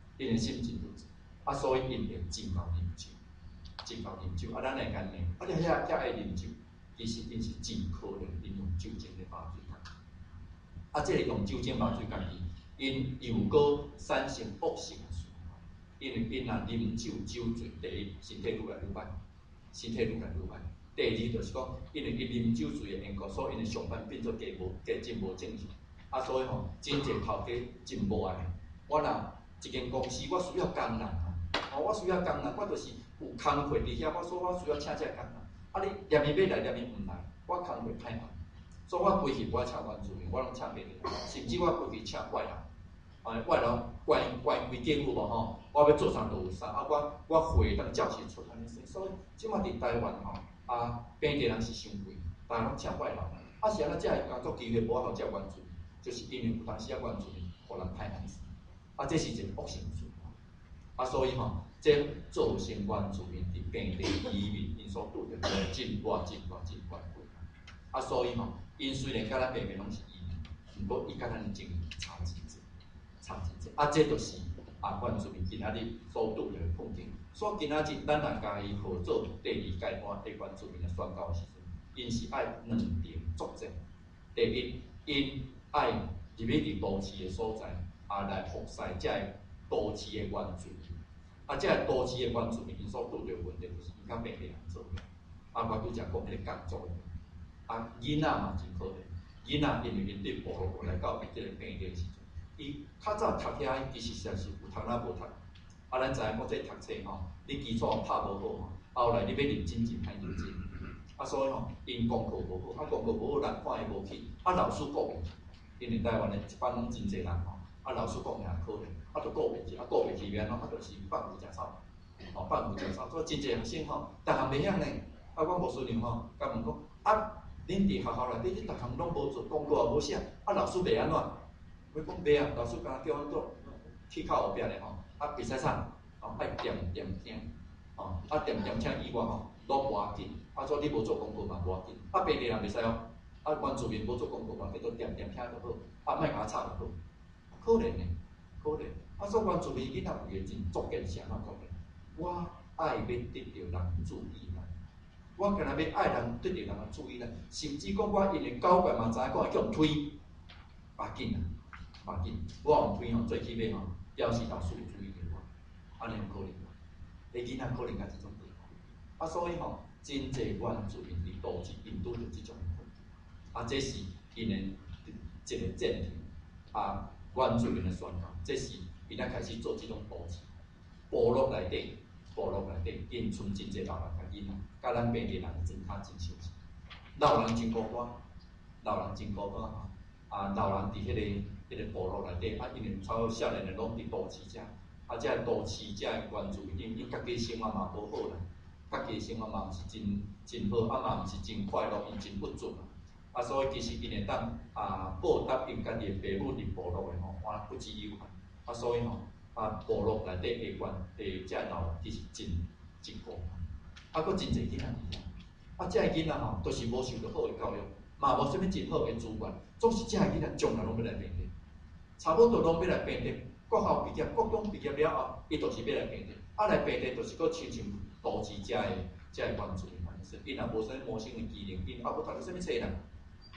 所以因会真够啉酒，咱会干呢？你遐会啉酒，其实因是真可能因用酒精咧把水干。这个用酒精把水家己，因又搁产生恶性循环。因为因若啉酒酒醉，第一身体愈来愈歹，第二就是讲，因为因啉酒醉的缘故，所以因的上班变做真无正常。所以吼，真侪头家真无爱。我若一间公司，我需要工人我需要工人，我就是有工课伫遐，我需要请这工人。你念伊要来，念伊毋来，我工课歹办。所以我规气我请原住民，我拢请别人，甚至我规气请外人，外人规间有无吼？我要做啥就有啥，我会当照实出安尼生。所以即马伫台湾吼，本地人是伤贵，大家拢请外人。是安怎遮个工作机会无互遮原住民，就是因为有当时原住民互人歹安尼。这是一个恶性循环。所以吼，这造成原住民伫本地移民因所拄着真大困难。所以吼。因虽然甲咱北面拢是移民，毋过伊甲咱的经济差真济。这就是原住民今仔日所拄着的困境。所以今仔日咱若家己合作第二阶段对原住民的宣告时阵，因是爱两点作战。第一，因爱入去伫都市的所在，来服侍遮个都市的原住民。遮个都市的原住民因所拄着的问题，就是因甲北面人做伙。我拄则讲迄个工作。囡仔嘛真可怜，囡仔因为因对部落来到即个平地时阵，伊较早读遐其实实在是有读啊无读。咱知影讲这读册吼，你基础拍无好吼，后来你要认真真歹认真。所以吼，因功课无好，功课无好，人看伊无起，老师顾袂起。因为台湾的一班拢真侪人吼，老师讲也可怜，就顾袂起，顾袂起面咯，就是放牛食草，放牛食草。所以真侪学生吼，逐项袂晓呢。我无孙娘吼，甲问讲恁伫学校内底，恁逐项拢无做，功课也无写，老师袂安怎？我讲袂啊，老师敢叫阮做去靠后壁咧吼，袂使啥，爱点听，点听以外吼，拢无要紧。所以你无做功课嘛无要紧。本地人袂使哦，原住民无做功课嘛，叫做点听就好，莫甲我吵就好。可怜呢，可怜。所以原住民囡仔有个真作奸是安怎作的？我爱要得到人注意。我干那要爱人得到人的注意呢，甚至讲我因为教官嘛知影讲会叫人推，把紧，我用推吼，做起码吼，表示老师有注意到我，安尼有可能无？囡仔可能甲即种地方。所以吼，真侪原住民伫都市因拄着即种问题。这是因的一个前提。原住民的宣告，这是因开始做即种都市部落内底。因剩真侪老人甲囡仔，甲咱本地人真较真相似。老人真孤单吼。老人伫迄个部落内底，因为所有少年的拢伫都市遮，遮都市遮的原住民，因家己生活嘛无好啦，家己生活嘛毋是真好，嘛毋是真快乐，因真不准啦。所以其实因会当报答因家己的父母伫部落的吼，不只有限。所以吼。部落内底遮老人其实真孤单。佫真侪囡仔伫遐。遮个囡仔吼，都是无受到好的教育，嘛无啥物真好的资源，总是遮个囡仔将来拢要来平地，差不多拢要来平地。国校毕业、国中毕业了后，伊就是要来平地。来平地就是佫亲像都市遮个原住民安尼说，因也无啥物谋生的技能，因也无读到啥物册啦，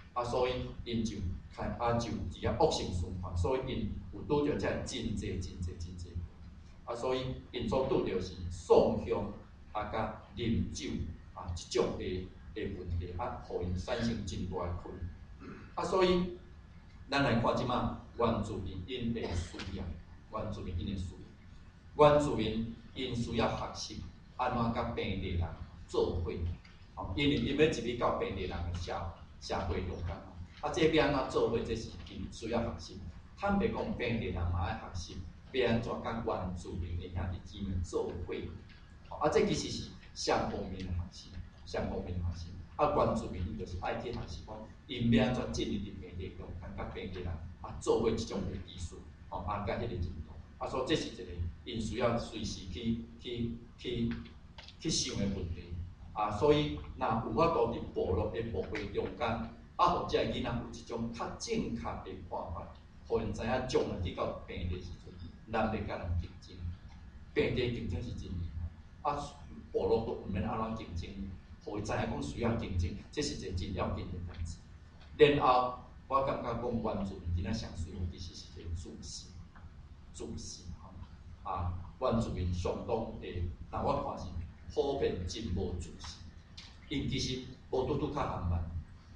所以因就就只啊恶性循环，所以因有拄着遮真济。所以因所拄着是丧香甲啉酒即种的问题互因产生真大的困扰。所以咱来看即马原住民因的需要，原住民因需要学习安怎甲本地人做伙，因要入去到本地人的社会中间，这要安怎做伙，这是因需要学习。坦白讲，本地人嘛爱学习，要安怎甲原住民的兄弟姊妹做伙，这其实是双方面的学习。原住民伊就是爱去学习讲，因要安怎进入伫本地中间，甲本地人做伙即种的技术，甲迄个程度，所以这是一个因需要随时去想的问题。所以若有法度伫部落的部会中间，互遮囡仔有一种较正确的看法，互因知影将来去到平地时阵，咱要甲人竞争，平地竞争是真严，部落都毋免安怎竞争，互伊知影讲需要竞争，这是一个真要紧的代志。然后我感觉讲原住民今仔上需要其实是一个自信，原住民相当的，但我看是普遍真无自信。因其实无拄较含慢，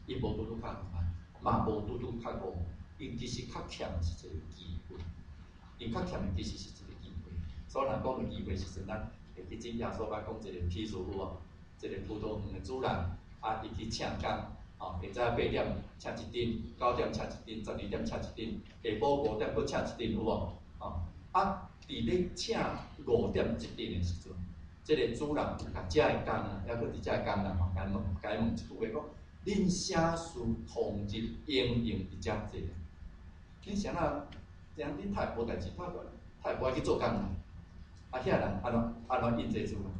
嘛无拄较戆，因其实较欠是一个机会，因较欠的其实是一个机会。所以若讲到机会时阵，咱会记真耶稣捌讲一个譬如有一个葡萄园的主人，伊去请工，下早8点请一阵，9点请一阵，12点请一阵，下晡5点佫请一阵，有无？伫咧请5点一阵的时阵。即个主人有甲遮个工人，抑佫伫遮个工人甲伊问一句话讲：恁啥事同日应用伫遮济？恁啥恁太无代志，太无爱去做工人，遐人安怎应这主人？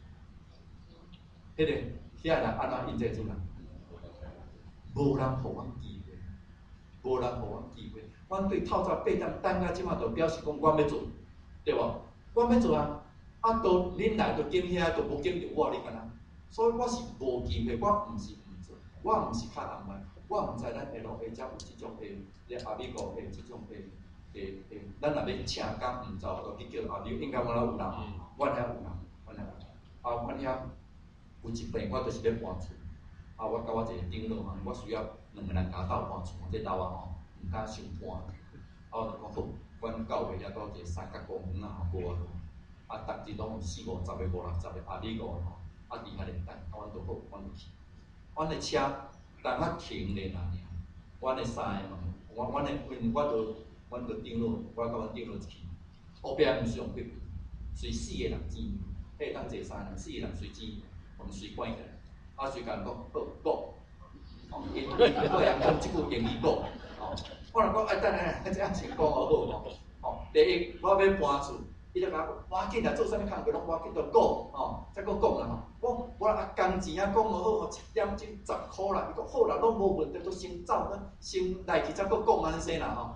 遐人安怎应这主人？无人互阮机会，阮对透早8点等到即马，就表示讲阮要做，对无？阮要做都恁来都拣遐，都无拣着我，你敢若？所以我是无机会，我毋是毋做，我毋是较安排，我毋知咱下路下有即种阿美国即种咱若要请工毋走，就去叫阿美，应该我有人，阮遐有人，阮遐有一遍我就是咧搬厝，我甲我一个长老我需要2个人家斗搬厝，这楼毋敢想搬，我就讲好，阮教会遐倒一个三角公园无啊。逐日拢有40、50个、50个阿美国伫遐咧等，阮就好，阮就去。阮的车人停咧尔，阮的3个门，阮就长老，我甲阮长老一去，后壁毋是用几随4个人钱，迄当坐3个人，4个人随钱，我们随关起来，随甲人讲好讲，因个人讲即句英语讲，我人讲等下，这样先讲好，第一我要搬厝。伊就甲我赶紧来做啥物工课，拢赶紧着讲，再讲啦我工钱讲无好，1点钟10箍啦。伊讲好啦，拢无问题，都先走，先来去再讲安尼说啦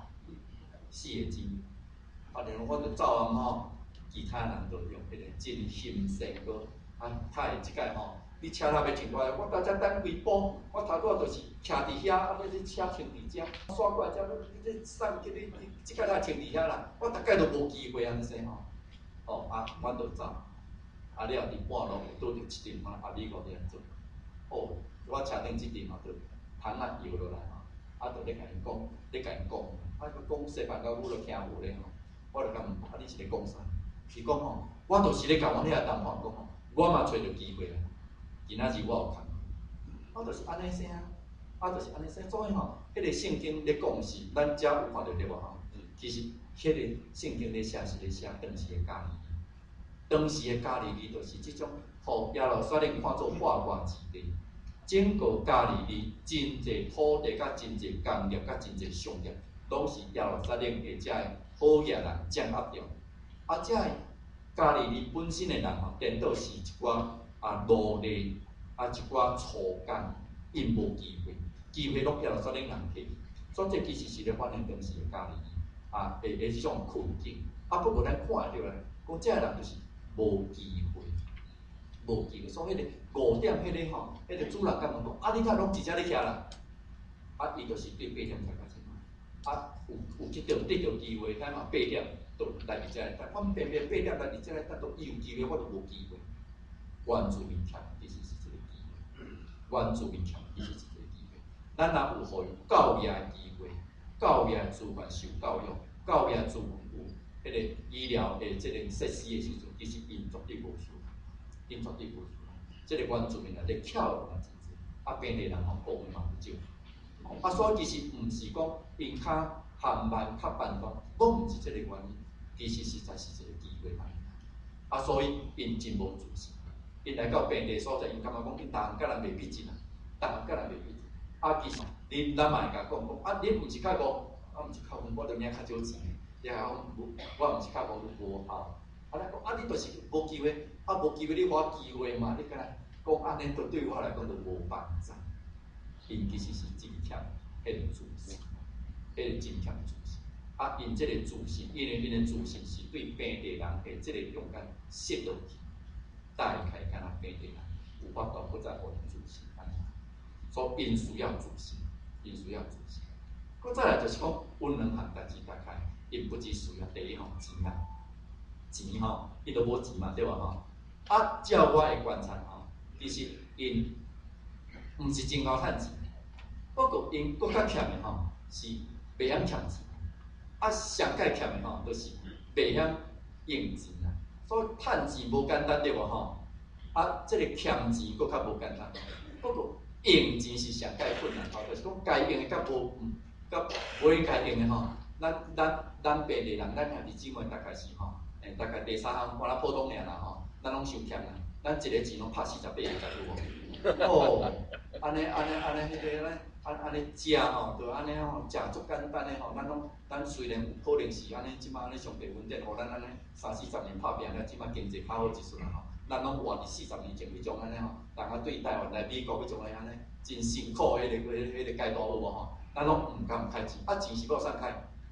4个钱，然后我就走其他人就用迄个真心诚太即届你车头要停过来，我到遮等几步，我头拄就是徛伫遐，要你车停伫遮，刷过来遮，你送去你即届来停伫遐啦，我逐届都无机会安尼说阮就走，了后伫半路拄着一阵阿美国咧做，我车顶即阵就窗摇落来就咧甲因讲，讲西班牙语就听无咧我就甲问你是咧讲啥？伊讲我就是咧甲阮遐同伴讲我嘛找着机会啊。今仔日我有空，我就是安尼说就是安尼说，所以迄个圣经咧讲是，咱遮有看到对无其实迄个圣经咧写是咧写当时的加利利，当时的加利利就是即种，互耶路撒冷看做化外之地。整个加利利真侪土地、甲真侪工业、甲真侪商业，拢是耶路撒冷的遮的好野人掌握着。遮的加利利本身的人颠倒是一寡奴隶，一寡粗工，因无机会拢耶路撒冷人摕去，所以这其实是咧反映当时的加利利的即种困境。不过咱看会着咧，讲遮人就是无机会，所以迄个5点迄个主人甲问讲，你睇拢伫遮咧徛啦？ 啊，伊就是对8点才开始买，啊，有去得到机会，睇嘛8点就来伫遮来等，我偏偏8点来伫遮来等，都伊有机会，我就无机会。原住民欠其实是一个机会，原住民欠其实是一个机会。咱若有互伊教育的机会，教育的资源受教育，教育资源有迄个医疗的即个设施的时阵，其实因绝对无需要，因绝对无需要。即个原住民内底巧的真济，啊，本地人吼部分嘛不少。啊，所以其实毋是讲因较含慢较办公，我毋是即个原因，其实实在是一个机会来。啊，所以因真无自信。因来到便利所在，因感觉讲因逐项甲人袂比劲啊，逐项甲人袂比劲。啊，其实咱嘛会甲讲啊，恁毋是较无，啊毋是较无，我著领较少钱，也我毋是较无效。啊，咱讲啊，你著是无机会，啊无机会，你互我机会嘛？你敢若讲安尼，著对我来讲著无帮助。因其实是真欠迄个自信，迄个真欠自信。啊，因即个自信，因为因的自信是对本地人的即个勇敢失落去。带开敢若本地人有法度不再互因自信，所以因需要自信，因需要自信。佮再来就是讲，阮两项代志大概，因不只需要第一项钱啊，钱吼，伊都无钱嘛，对无吼？啊，照我的观察吼，其实因毋是真够趁钱，不过因更较欠的吼是袂晓欠钱，啊，上界欠的吼就是袂晓用钱啊。所以趁钱无简单对无吼？啊，即个欠钱佫较无简单。不过用钱是上界困难吼，就是讲该用的甲无应该用的吼。咱本地人，咱兄弟姊妹大概是吼，大概第三项，我咱普通尔啦吼，咱拢伤欠啦。咱一个钱拢拍48个，有无？哦，安尼，迄个咱安尼食吼，就安尼吼，食足简单的吼，咱虽然有可能是安尼，即摆安尼上地稳定，互咱安尼30-40年拍拼了，即摆经济较好一阵啦吼，咱拢活伫40年前迄种安尼吼，人啊对台湾来美国迄种安尼真辛苦迄个阶段有无吼？咱拢毋敢开钱，啊钱是要啥开？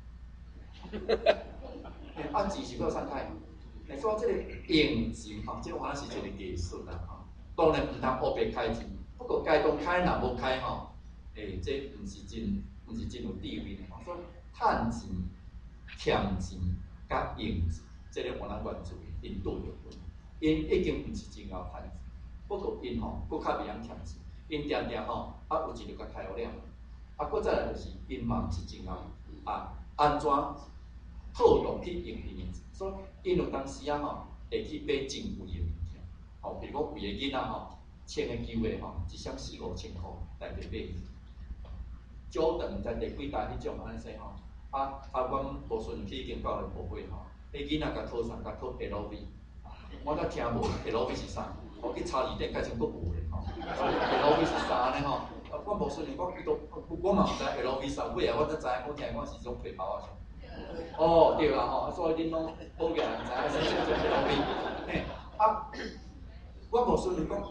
啊钱是要啥开？所以即个用钱吼，即可能是一个艺术啦吼，当然毋通乌白开钱，不过该当开若无开吼。这毋是真有智慧的吼，所以趁钱、欠钱、甲用钱，这个我咱原住民因拄着分，因已经毋是真够趁钱，不过因吼佫较袂晓欠钱，因定定吼啊有钱就甲开学了，啊佫再来就是因嘛毋是真够安怎套用去用因的钱，所以因有当时啊吼会去买真贵的物件，吼，比如讲贵的囡仔吼，穿的机会吼，一双4-5千箍来去买。久长在第几代迄种安尼说吼，阮无顺去经教育部会吼，迄囡仔甲讨啥，甲讨 LV， 我才听无 LV 是啥，我去查字典，改成佫有咧吼。LV 是啥呢吼？我无顺利，我嘛毋知 LV 啥，尾啊我才知，我听我是种皮包啊。哦，对啦吼，所以恁拢好个人知影是种 LV， 嘿，我无顺利讲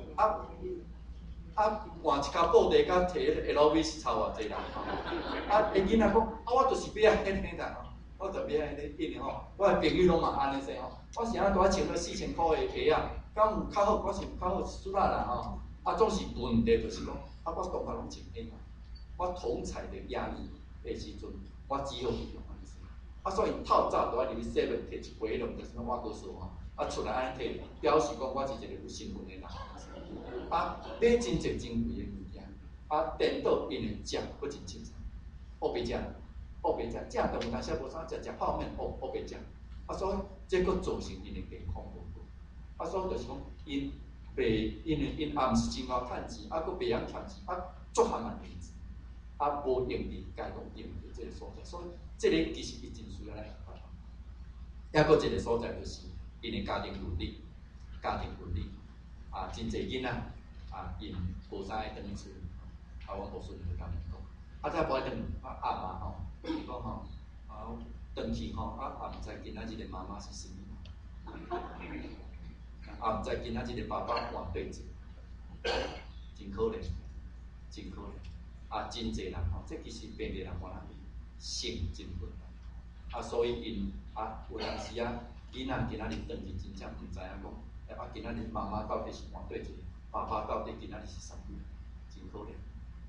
换一骹布袋，甲摕迄个 LV 是差偌济啦。囡仔讲，我就是买啊迄个啦，我就买迄个印的吼。我的朋友拢嘛安尼说吼，我是安怎穿了4000块的鞋啊，敢有较好？我是较好出力啦吼。总是问题就是讲，我当下拢穿迄个，我同彩的压力的时阵，我只好去用安尼说。所以透早就爱入去7摕一杯拢，就是我告诉吼，出来安尼摕，表示讲我是一个有身份的人。买真济真贵的物件，电脑因会食，佫真凊彩，乌白食，正常有当时无啥食泡面，乌白食，所以这佫造成因的健康无好。所以就是讲，因也毋是真够趁钱，佫袂晓欠钱，足含慢用钱，无用伫该当用的这个所在，所以这个其实伊真需要来学。还佫一个所在就是因的家庭伦理，真济囡仔。因无啥会转厝，我无顺就甲伊讲，再无爱转，暗嘛吼，伊讲吼，转去吼，毋知今仔日的妈妈是啥物，毋知今仔日的爸爸换对子，真可怜，真可怜，真济人吼，这其实本地人可能性真困难，所以因有当时囡仔今仔日转去真正毋知影讲，今仔日妈妈到底是换对子。爸爸到底今仔日是啥物？真可怜。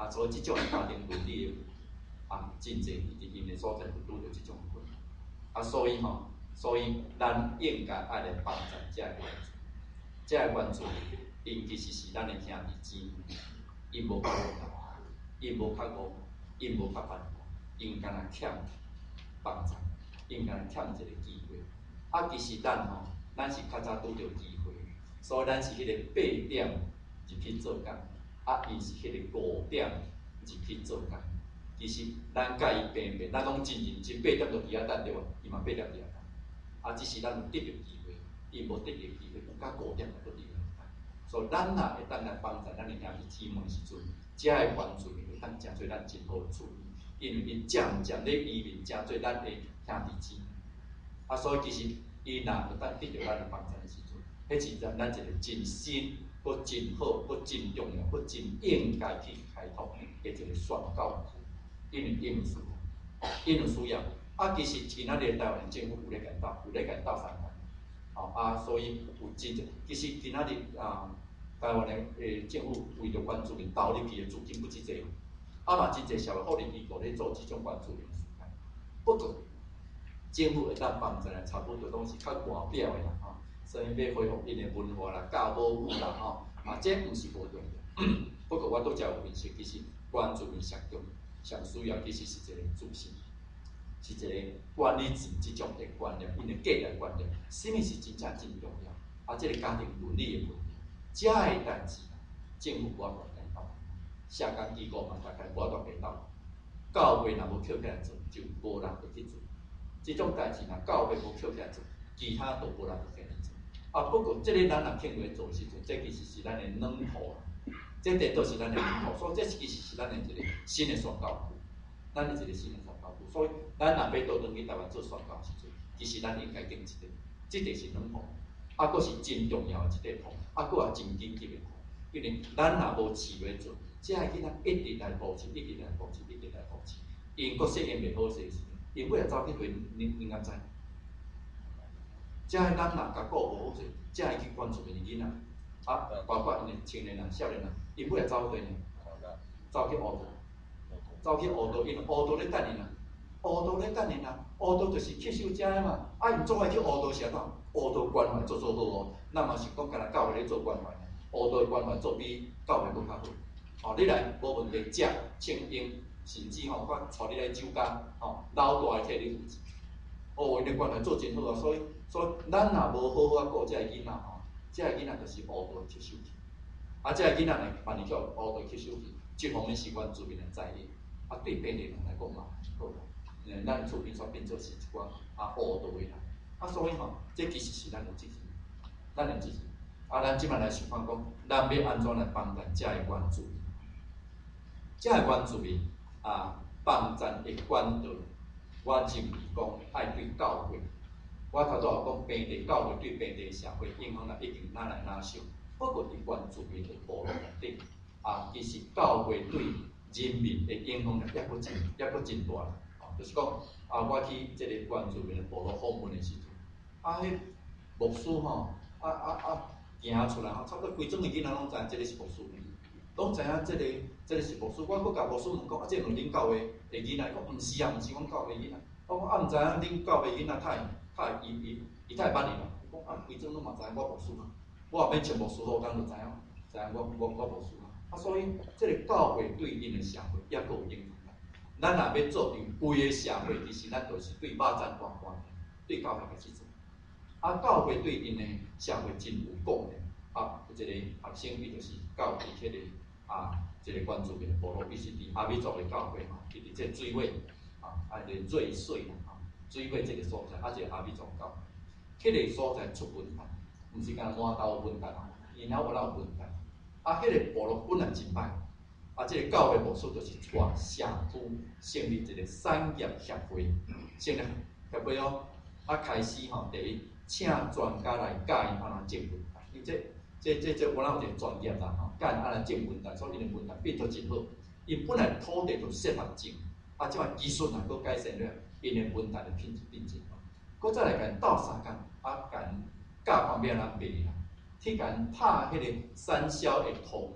啊，所以即种家庭伦理的真侪伫因的所在就拄着即种困难。啊，所以咱应该爱来帮助遮个原住，遮个原住因其实是咱的兄弟姊妹，因无较好，因无较无，因无较办，因敢若欠帮助，因敢若欠一个机会。啊，其实咱是较早拄着机会，所以咱是迄个8点入去做工，啊，伊是迄个5点入去做工。其实咱甲伊平平，咱拢真认真，8点就伫遐等着，伊嘛8点伫遐等。啊，只是咱有得着机会，伊无得着机会，有甲5点就伫遐等。所以咱若会当来帮助咱的兄弟姊妹时阵，遮个原住民会当诚做咱真好处理，因为因渐渐咧移民诚做咱的兄弟姊妹。啊，所以其实伊若会当得着咱的帮助的时阵，迄是咱一个真心、佫真好、佫真重要、佫真应该去开拓的一个宣告。因为因有需要，啊，其实今仔日台湾政府有咧甲斗相关，所以有真正，其实今仔日台湾的政府为着原住民投入去的资金不止这，嘛真侪社会福利机构咧做即种原住民的事情。不过政府会当帮助来，差不多拢是较外表的啦，所以要恢复因的文化啦、教保护啦，这毋是无重要。不过我拄则有分析，其实原住民上需要其实是一个自信，是一个管理钱即种的观念，因的价值观念，什么是真正真重要？这个家庭伦理的问题，遮个代志，政府无法度领导，社工机构嘛大概无法度领导，教会若无捡起来做，就无人会去做。即种代志若教会无捡起来做，其他都无人会去做。不过这个咱若肯去做时阵，这其实是咱的软土。这地都是咱的领土，所以这其实是咱的一个新的宣告区，咱的一个新的宣告区。所以咱若要倒转去台湾做宣告时阵，其实咱应该定一块，这地是软土，佫是真重要的一块土，佫也真紧急的土。因为咱若无饲落做，这个囡仔一直来保持，一直来保持，一直来保持。因佫适应袂好势时，因尾也走去对恁安知？这个咱若甲顾无好势，这个去关注的囡仔。包括因的青年人、少年人，因尾也走对呢，走去乌道，因乌道咧等因啦，乌道咧等因啦，乌道就是吸收遮个嘛，因总爱去乌道啥喏？乌道关怀做好哦，咱嘛是讲干那教会咧做关怀，乌道关怀做比教会佫较好。你来无问题，食、穿、用，甚至我带你来酒家，老大会替你负责。因的关怀做真好所以咱若无好好顾遮个囡仔这个囡仔就是乌道吸收去，这个囡仔呢，万一叫乌道吸收去，这方面是原住民的在意，对本地人来讲嘛，好啦，咱厝边煞变做是一寡乌道的人，所以这其实是咱的责任，咱即摆来想看讲，咱要安怎来帮助遮个原住民？遮个原住民帮助的管道，我认为讲爱对教会。我头拄有讲，本地教会对本地社会影响力已经哪来哪少，不过伫原住民的部落内底，其实教会对人民的影响力也佫真大。就是讲，我去即个原住民的部落访问的时阵，迄牧师行出来差不多规整个囡仔拢知影即个是牧师，拢知影即个是牧师。我佫甲牧师问讲，即个恁教会的囡仔？伊讲毋是毋是阮教会囡仔。我讲毋知影恁教会囡仔伊太捌你啦！我讲规整拢嘛知影我牧师啊，我也免穿牧师服，敢就知影我牧师啊。所以这个教会对因的社会也佫有影响力。咱若要做阵规个社会，其实咱就是对肉粽观观，对教会开始做。教会对因的社会真有贡献。有一个学生，伊就是教伫迄个一个原住民的部落，伊是伫阿美族的教会伊伫这水尾个瑞水水尾这个所在，一个阿美族教会，迄个所在出问题，毋是干满豆有问题，然后有问题。迄个部落本来真歹，这个教会牧师就是带社区成立一个产业协会，成立协会开始第一请专家来教因安怎种问题，因为这我有一个专业啦教因安怎种问题，所以因的问题变做真好。因本来土地就适合种，即摆技术若佫改善了，因的问题的品质变真好。佫再来甲因斗相共，甲因教旁边人卖啦，去甲因拍迄个产销的通路，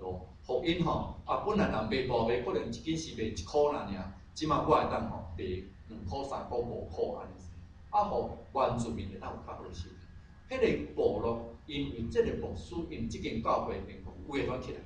福音吼，本来人卖无卖，可能一斤是卖1箍啦尔，即马我会当吼卖2箍、3箍、5箍安尼，互原住民会当有较好收。迄个部落因为即个牧师，因为即间教会变讲规个转起来，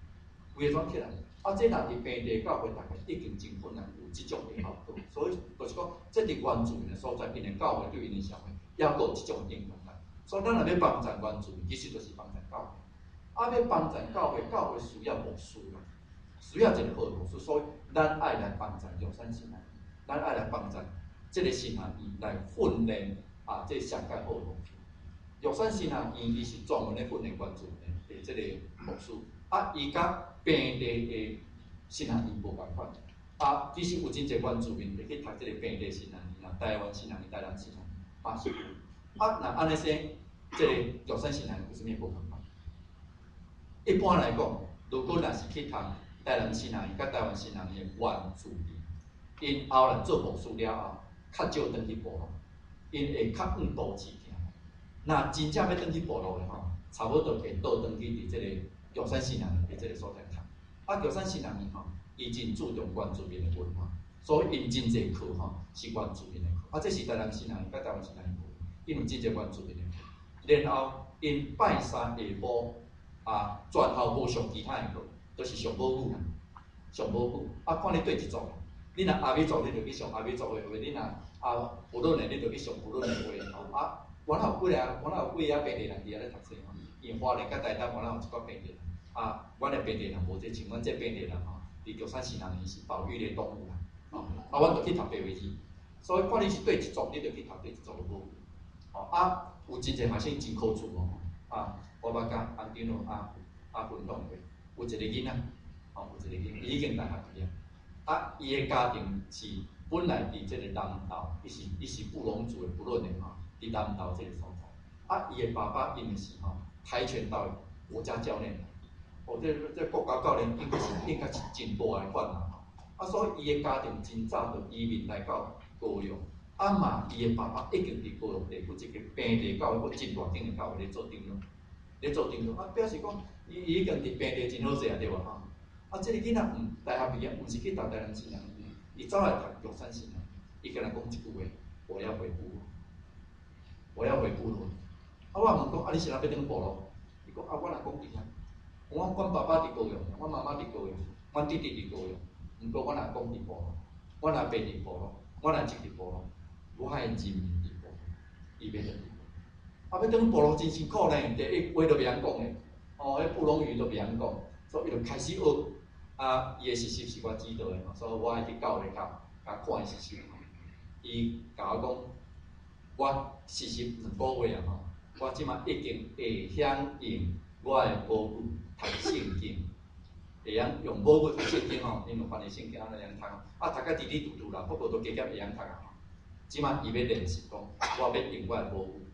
这若伫平地教会，大概已经真困难有即种的效果，所以就是讲，即伫原住民的所在，因的教会对因的社会，也有即种影响啦。所以咱若要帮助原住民，其实就是帮助教会。要帮助教会，教会需要牧师啦，需要一个好牧师，所以咱爱来帮助玉山新南，咱爱来帮助即个新南院来训练即上界好牧师。玉山新南院伊是专门咧训练原住民的即个牧师，伊甲平地的新南院无共款。其实有真侪原住民会去读即个平地新南院啦，台湾新南院、台南新南院，是。若安尼说，即个玉山新南院有啥物无共款？一般来讲，如果若是去读台南新南院甲台湾新南院的原住民，因后来做牧师了后，较少转去部落，因会较远都市行。若真正要转去部落的吼，差不多会倒转去伫即个玉山新南院的即个所在读。玉山新南院吼，伊真注重原住民的文化，所以因真侪课吼是原住民的课。这是台南新南院甲台湾新南院课，因为真侪原住民的课。然后因拜三下晡。全校无上其他的课，都是上母语啦，上母语。看你对一组，你若阿美族，你就去上阿美族的话；你若普通的，你就去上普通的话。原来有几个本地人伫遐咧读册吼，因花莲甲台东原来有一寡本地人。阮的本地人无这像阮这本地人吼，伫玉山新南院是保育类动物啦。阮就去读白话字，所以看你是对一组，你就去读对一组的母语。有真侪学生真可取哦。我捌甲安长老分享过，有一个囡仔，有一个囡仔，伊已经大学毕业。伊的家庭是本来伫即个南投，伊是布农族的部落的吼，伫南投即个所在。伊的爸爸因为是跆拳道的国家教练，这国家教练应该是真大的款啦。所以伊的家庭真早就移民来到高雄。伊的爸爸已经伫高雄地区一个平地教会，真大间的教会咧做长老。表示讲，伊已经伫平地真好势啊，对无吼？即个囡仔大学毕业，毋是去读台南新南院，伊走来读玉山新南院，伊跟人讲一句话：我要回部落，我要回部落。我问讲，你是哪要转部落？伊讲我若讲伫遐，阮爸爸伫高雄，阮妈妈伫高雄，阮弟弟伫高雄，毋过我若讲伫部落，我若爬伫部落，我若住伫部落，我爱人民伫部落，伊要转。要转部落真辛苦呢，第一话都袂晓讲的，迄布农语都袂晓讲，所以伊就开始学。伊的实习是我指导的，所以我爱去教会甲看伊实习。伊甲我讲，我实习2个月啊，我即马已经会晓用我的母语读圣经，会晓用母语读圣经吼，因为翻译圣经安尼样读，读甲滴滴嘟嘟啦，不过都加减会晓读啊。即马伊要练习讲，我要用我的母语。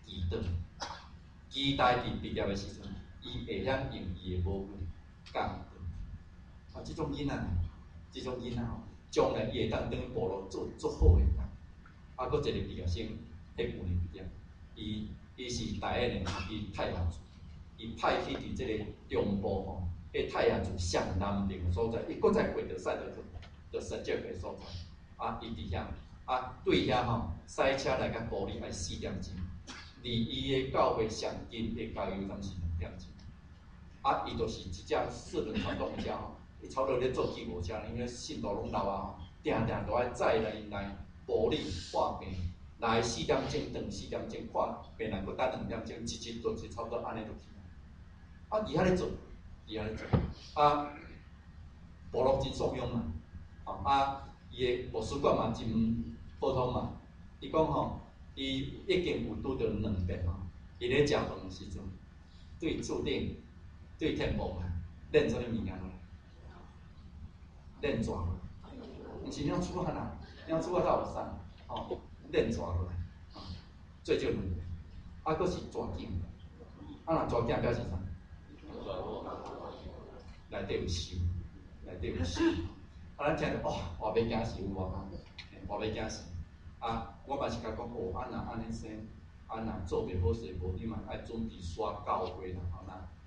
期待伫毕业的时阵，伊会晓用伊的母语讲。即种囡仔吼，将来伊会当转去部落做好的人。佫一个毕业生，迄旧年毕业，伊是台湾的，伊泰雅族，伊派去伫即个中部吼，迄泰雅族上南边的所在，伊佫再过着赛着实际的所在。伊伫遐，对遐吼，塞车来甲部里爱4点钟。离伊的教会上近的加油站是2点钟。伊就是一只4轮传动的车吼，伊操作咧做救护车，因为信徒拢老啊，定都爱载来部里看病，来4点钟转4点钟看病人，佫等2点钟，一就是差不多安尼就去。伊遐咧做，部落真爽用嘛，伊的牧师馆嘛真普通嘛，伊讲吼。伊已经有拄着2遍吼，伊咧食饭的时阵，对厝顶、对天幕啊，练啥物物件落来？练蛇落来，毋是鸟鼠啊啦，鸟鼠啊才有送，练蛇落来，最少2遍，佫是蛇颈，若蛇颈表示啥？内底有兽，咱听着活要惊死有无吼？活要惊死。我嘛是甲讲，若安尼生，若做袂好势，无你嘛爱准备刷教会啦，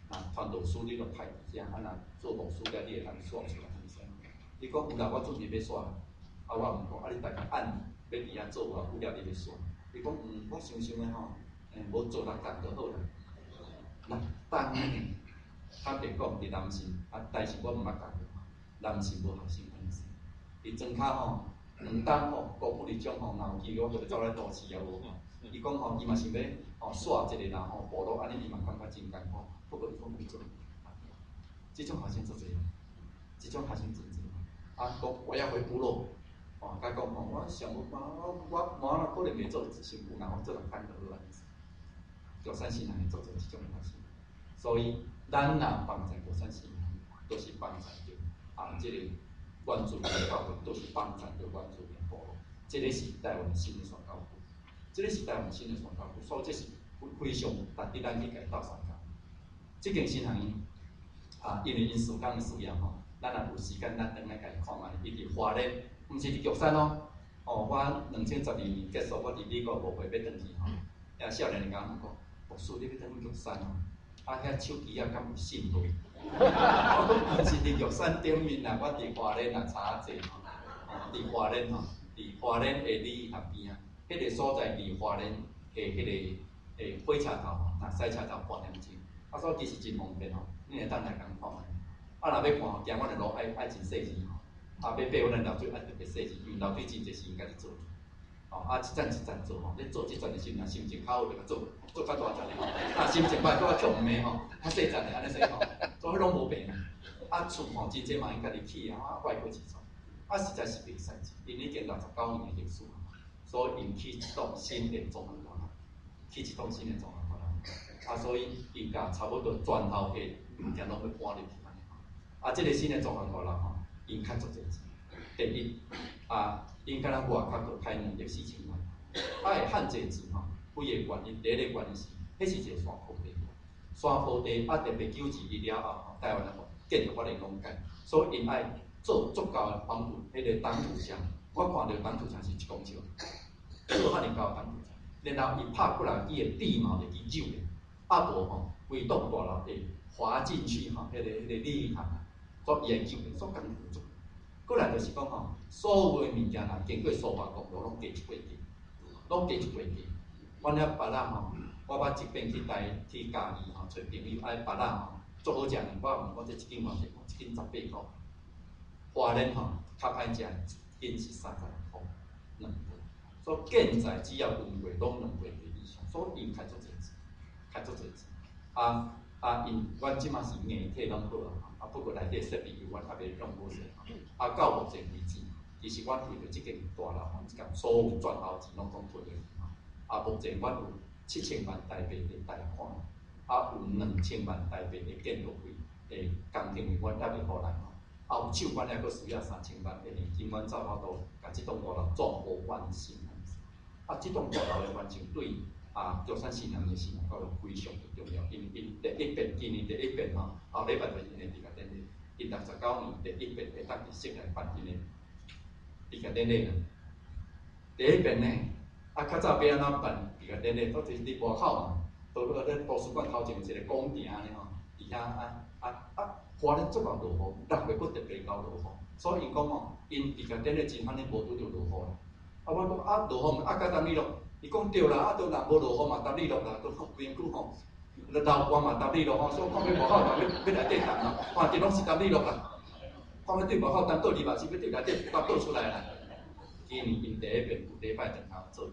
传导书你著派伫遮，若做导书了，你会当刷出来，安尼先。伊讲有啦，我准备要刷，我毋讲，你大家按要伫遐做有了你要刷。伊讲我想想诶吼，无做6工就好啦。6工呢？坦白讲，伫南信但是我毋捌教过，南信无学生安尼。伫庄骹吼，2档吼，高副理长吼，若有机会我就走来都市也无吼。伊讲吼，伊嘛想要吼刷一个人吼，部落安尼伊嘛感觉真艰苦，不过伊讲唔做。即种学生做侪，即种学生真侪。讲我要回部落，甲讲吼，我想我可能袂做辛苦，然后做人看得好安尼。高山市人做即种学生，所以咱若帮助高山市人，都是帮助着即个原住民教育，都是帮助着原住民部落。即个是台湾新的宣教区，即个是台湾新的宣教区，所以这是非常值得咱去家斗参加。即间新行业因为因时间的需要吼，咱若有时间，咱转来家己看卖。伊伫花莲，毋是伫玉山哦。我2012年结束，我伫美国5岁要转去吼。少年人甲我讲，牧师你要转去玉山哦，遐手机敢有信落？我讲毋是伫玉山顶面啦，我伫花莲差济吼。伫花莲吼，伫花莲的里河边迄个所在离花莲的迄个火车头驶车头半点钟。所以其实真方便吼，你会当来共看卖。若要看吼，行阮的路爱真细致吼。要爬阮的流水爱特别细致，因为流水真侪时间家己做。一站一站做吼，你做即站的时阵，心情较好就甲做较大站的吼。心情歹，搁较强的吼，较细站的安尼说吼，做迄拢无变。厝吼真侪嘛，因家己起怪过起床。实在是袂使，因已经69年的历史，所以因起一栋新的综合大楼，起一栋新的综合大楼。所以因甲差不多全头的物件拢要搬入去安尼。即个新的综合大楼吼，因较足侪钱。第一，因敢若外口就开2亿4千万，会趁侪钱吼。几个原因，第一个原因是，迄是一个山坡地，山坡地特别92年了后，台湾的建筑法令拢改，所以因爱做足够的防护，迄个挡土墙，我看到挡土墙是1公尺，做遐尼高的挡土墙，然后伊拍过来，伊的地貌会去扭的。无吼，规栋大楼会滑进去吼，迄个裂痕，所以伊会救的，所以艰苦做。过来就是讲吼，所有的物件若经过苏花公路，拢加1倍价，拢加1倍价。阮遐巴拉吼，我捌一遍去嘉义吼，找朋友爱巴拉吼，足好食的。我问讲这一斤偌济？一斤18块。花莲吼较歹食，一斤是30块，2倍。所以现在只要运过，拢2倍以上，所以因开足侪钱。开足侪钱，因阮即马是硬体拢好啊，不过内底设备阮还袂用好势。到目前为止，其实阮为着即间大楼吼，即间所有全后钱拢推落去。目前阮有7000万台币的贷款，有2000万台币的建筑费的工程费，阮还袂好来吼。后手阮还佫需要3000万的现金，阮才法度甲即栋大楼全部完成。即栋大楼的完成对高山市人的生活教育非常的重要。因第一遍，今年第一遍吼，后礼拜就因会伫个典礼，因69年第一遍会当伫室内办因的伫个典礼啦。第一遍呢，较早要安怎办伫个典礼？都就是伫外口嘛，都咧图书馆头前一个公亭安尼吼，伫遐花莲足够落雨，6月佫特别高落雨，所以因讲吼，因伫个典礼真安尼无拄着落雨啦。我讲落雨甲当你落。伊讲对啦，都若无落雨嘛，搭你落啦，都规句吼，流汗嘛，搭你落吼，所以看要外口嘛，要内底担啦，反正拢是搭你落啦。看要对外口担倒入嘛，是要对内底搭倒出来啦。今年因第一遍有礼拜堂做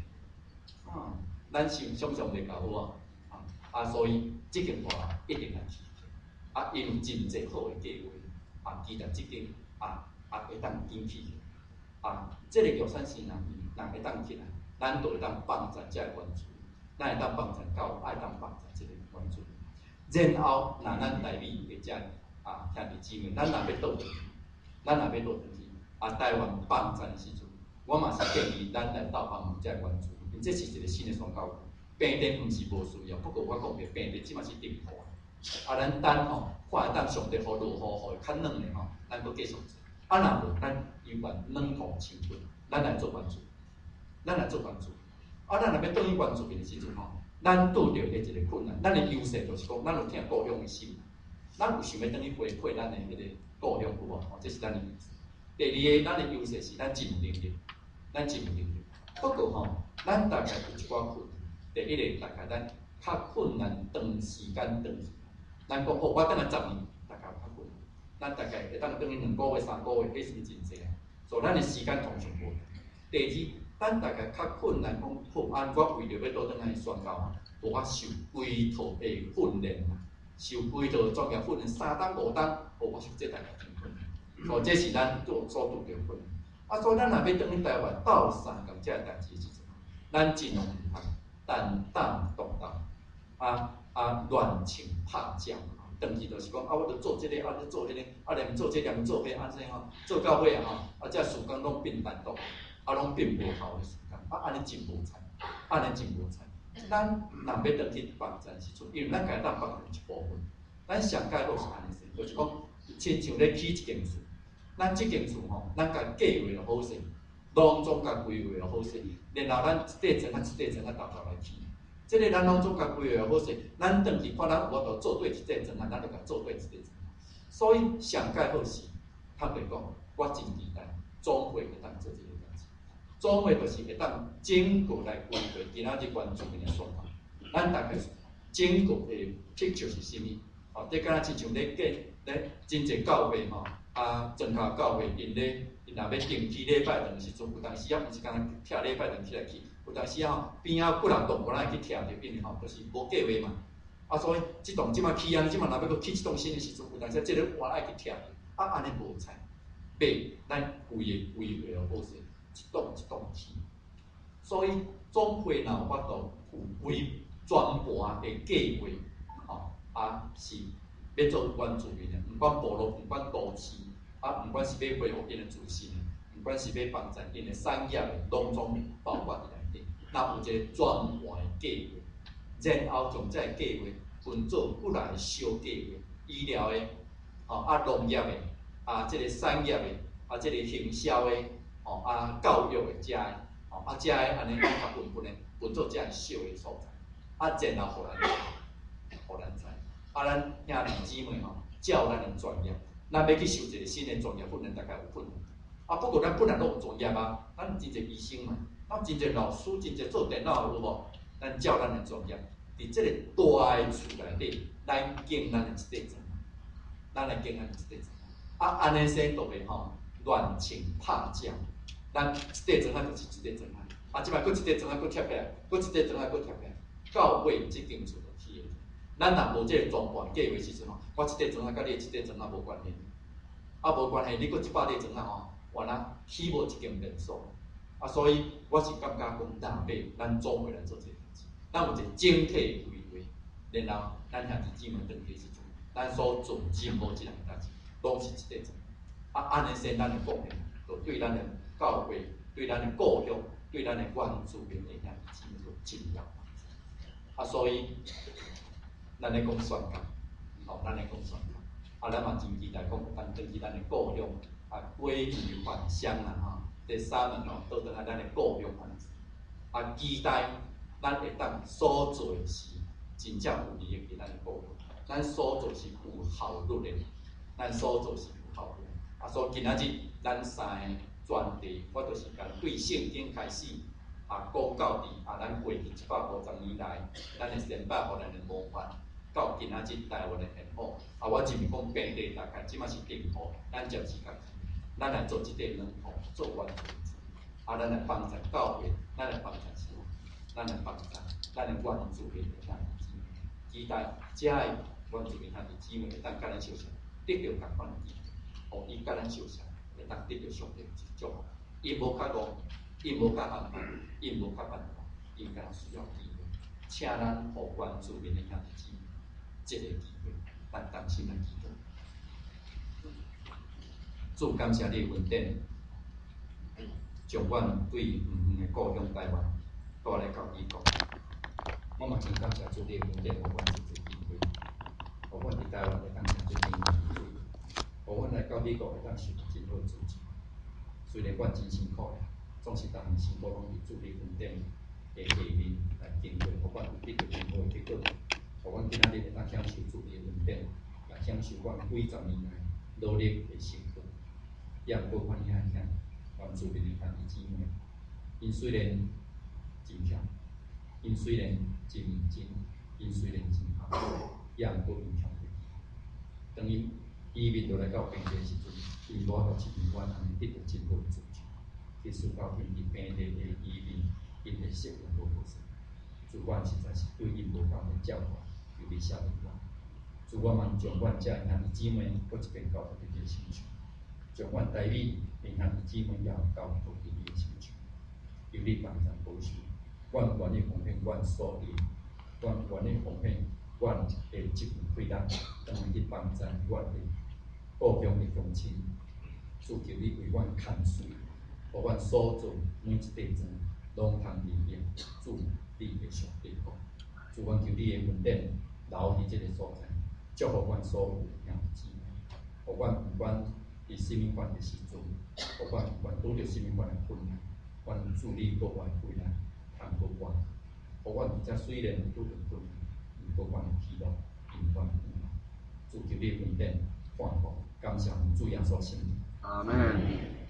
咱想象袂够好所以即间大楼一定来去。因有真济好的计划，期待即间会当紧起。即个玉山市人会当起来。咱就会当帮助遮个原住民，咱会当帮助教育，爱当帮助即个原住民。然后，若咱台美的遮兄弟姊妹，咱若要倒转去，台湾放战的时阵，我嘛是建议咱来斗帮助遮个原住民，因这是一个新的宣教。平地毋是无需要，不过我讲嘅平地即嘛是定土咱等吼，看会当上帝互落雨，互较软的吼，咱佫继续做。若无，咱有办软土清分，咱来做原住民。咱来做原住，咱若要转去原住民的时阵吼， 咱拄着的一个困难，咱的优势就是讲，咱有听故乡的心，咱有想要等于回馈咱的迄个故乡有无？这是咱的优势。第二个，咱的优势是咱尽能力，咱尽能力。不过吼，咱大概有一寡困难。第一个，大概咱较困难，长时间长。咱讲好，我等下10年，大概较困难。咱大概会当等于2个月、3个月，迄是真济啊。所以咱的时间通常无。第二，咱大概较困难，讲好，我为着要倒转来宣告啊，无法受规套的训练啊，受规套专业训练3档5档，我是这大概真困难。所以这是咱所拄着困难。啊，所以咱若要转去台湾斗相共这代志的时阵，咱尽量毋通担当动荡，乱枪拍鸟。转去就是讲，我著做这个，做迄个，连做这连做迄，安怎吼？做到尾这时间拢变单独，拢变无效的时间，安尼真无彩，咱若要转去帮站时阵，因为咱家当帮一部分，咱上届好是安尼势，就是讲，亲像咧起一间厝，咱即间厝吼，咱家计划就好势，拢总甲规划就好势，然后咱一块砖豆来起。即个咱拢总甲规划好势，咱转去看咱有法度做对一块砖咱就甲做对一块砖。所以上届好是，坦白讲，我真期待总会会当做这个代志。总会就是会当整个来规划今仔日关注面的说法。咱大概整个的 picture 是啥物？这敢若亲像咧真济教会庄脚教会因若要定期礼拜堂的时阵，有当时毋是干拆礼拜堂起来去。有当时边几人动，无咱去徛着，因为就是无计划嘛。所以即栋即马起即马若要搁起即栋新的时阵，有当时即个我爱去徛着，安尼无采。八，咱规划好势，一栋起。所以总会若有法度有全盘的计划，是要做原住民的，毋管部落，毋管都市，毋管是要恢复因的自信，毋管是要帮助因的产业的，拢总包括伫内。那有一个全盘的计划，然后将这个计划分做不来小计划，医疗的，农业的，这个产业的，这个行销的，教育的遮的，遮的安尼甲分做遮小的所在，然后互咱知，咱兄弟姊妹照咱的专业，咱要去受一个新的专业训练，大概有困难。不过咱本来拢有专业咱真侪医生嘛。咱真侪老师，真侪做电脑有无？咱照咱的专业，伫即个大个厝内底，来建咱的一块砖，安尼生都袂乱枪拍鸟。咱一块砖就是一块砖即摆佫一块砖佫贴起来，佫一块砖佫贴起来，到尾即间厝就起个。咱若无即个全盘计划时阵我一块砖甲你一块砖无关系，无关系，你佫100块砖原来起无一间连锁。所以我是感觉讲，若要咱总会来做这个代志，咱有一个整体的规划，然后咱兄弟姊妹转去时阵，咱所做任何一项代志，拢是一块砖。安尼先咱的贡献，就对咱的教会、对咱的故乡、对咱的原住民的兄弟姊妹有真有帮助。所以咱咧讲宣告，咱咧讲宣告，咱嘛真期待讲，咱转去咱的故乡，归于返乡啦第三呢倒转来咱的故乡安尼，期待咱会当所做的是真正有利益给咱的故乡，咱所做是有效率的，所以今仔日咱3个专题，我就是甲对圣经开始讲到伫咱过去150年来，咱的先辈互咱的模范，到今仔日台湾的现况，我认为讲遍地大概即马是定好，咱暂时甲。咱来做即块软土，做原住民，咱来帮助教会，咱来帮助社会，咱来帮助咱的原住民的兄弟姊妹，期待遮个原住民兄弟姊妹会当甲咱相像，得到同款的机会，互伊甲咱相像，会当得到上帝的祝福。伊无较戆，伊无较安排，伊无较办法，伊敢需要机会，请咱互原住民的兄弟姊妹即个机会，咱当心来祈祷。主感谢你的恩典，将阮对远的故乡台湾带来到美国。我嘛真感谢主你的恩典，互阮这个机会，互阮伫台湾会当成最平安的水，互阮来到美国会当受真好自治。虽然阮真辛苦，总是逐项辛苦拢伫主你恩典的下面来经过，互阮有得到阮今仔日会当享受主的恩典，也享受阮几十年来努力的成果。也毋过反映遐阮主的兄弟姊妹，因虽然真强，因虽然真认真，因虽然真合作，也毋过因强袂。当因移民落来到平地时阵，因无到一年阮安尼得到真好的自助，去思考因伫平地的移民，因的适应无好势。主阮实在是对因无够的教导，有咧写落来。主我望将阮遮兄弟姊妹搁一遍交到你的身上，将阮台语的兄弟姊妹也交到你的身上，由你帮助保守。阮愿意奉献阮所有，阮愿意奉献阮的这份快乐，当去帮助阮的故乡的乡亲。主求你为阮看水，互阮所做每一块砖拢通利用。主你的上帝讲，主阮求你的恩典留伫这个所在，祝福阮所有的兄弟姊妹，互阮不管伫生命关的时阵，互阮不管拄着生命关的困难，阮主你国外回来，通过我，互阮伫遮虽然拄着困难，毋过阮的喜乐永远不老。主求你恩典看顾，感谢主耶稣圣名。 阿门。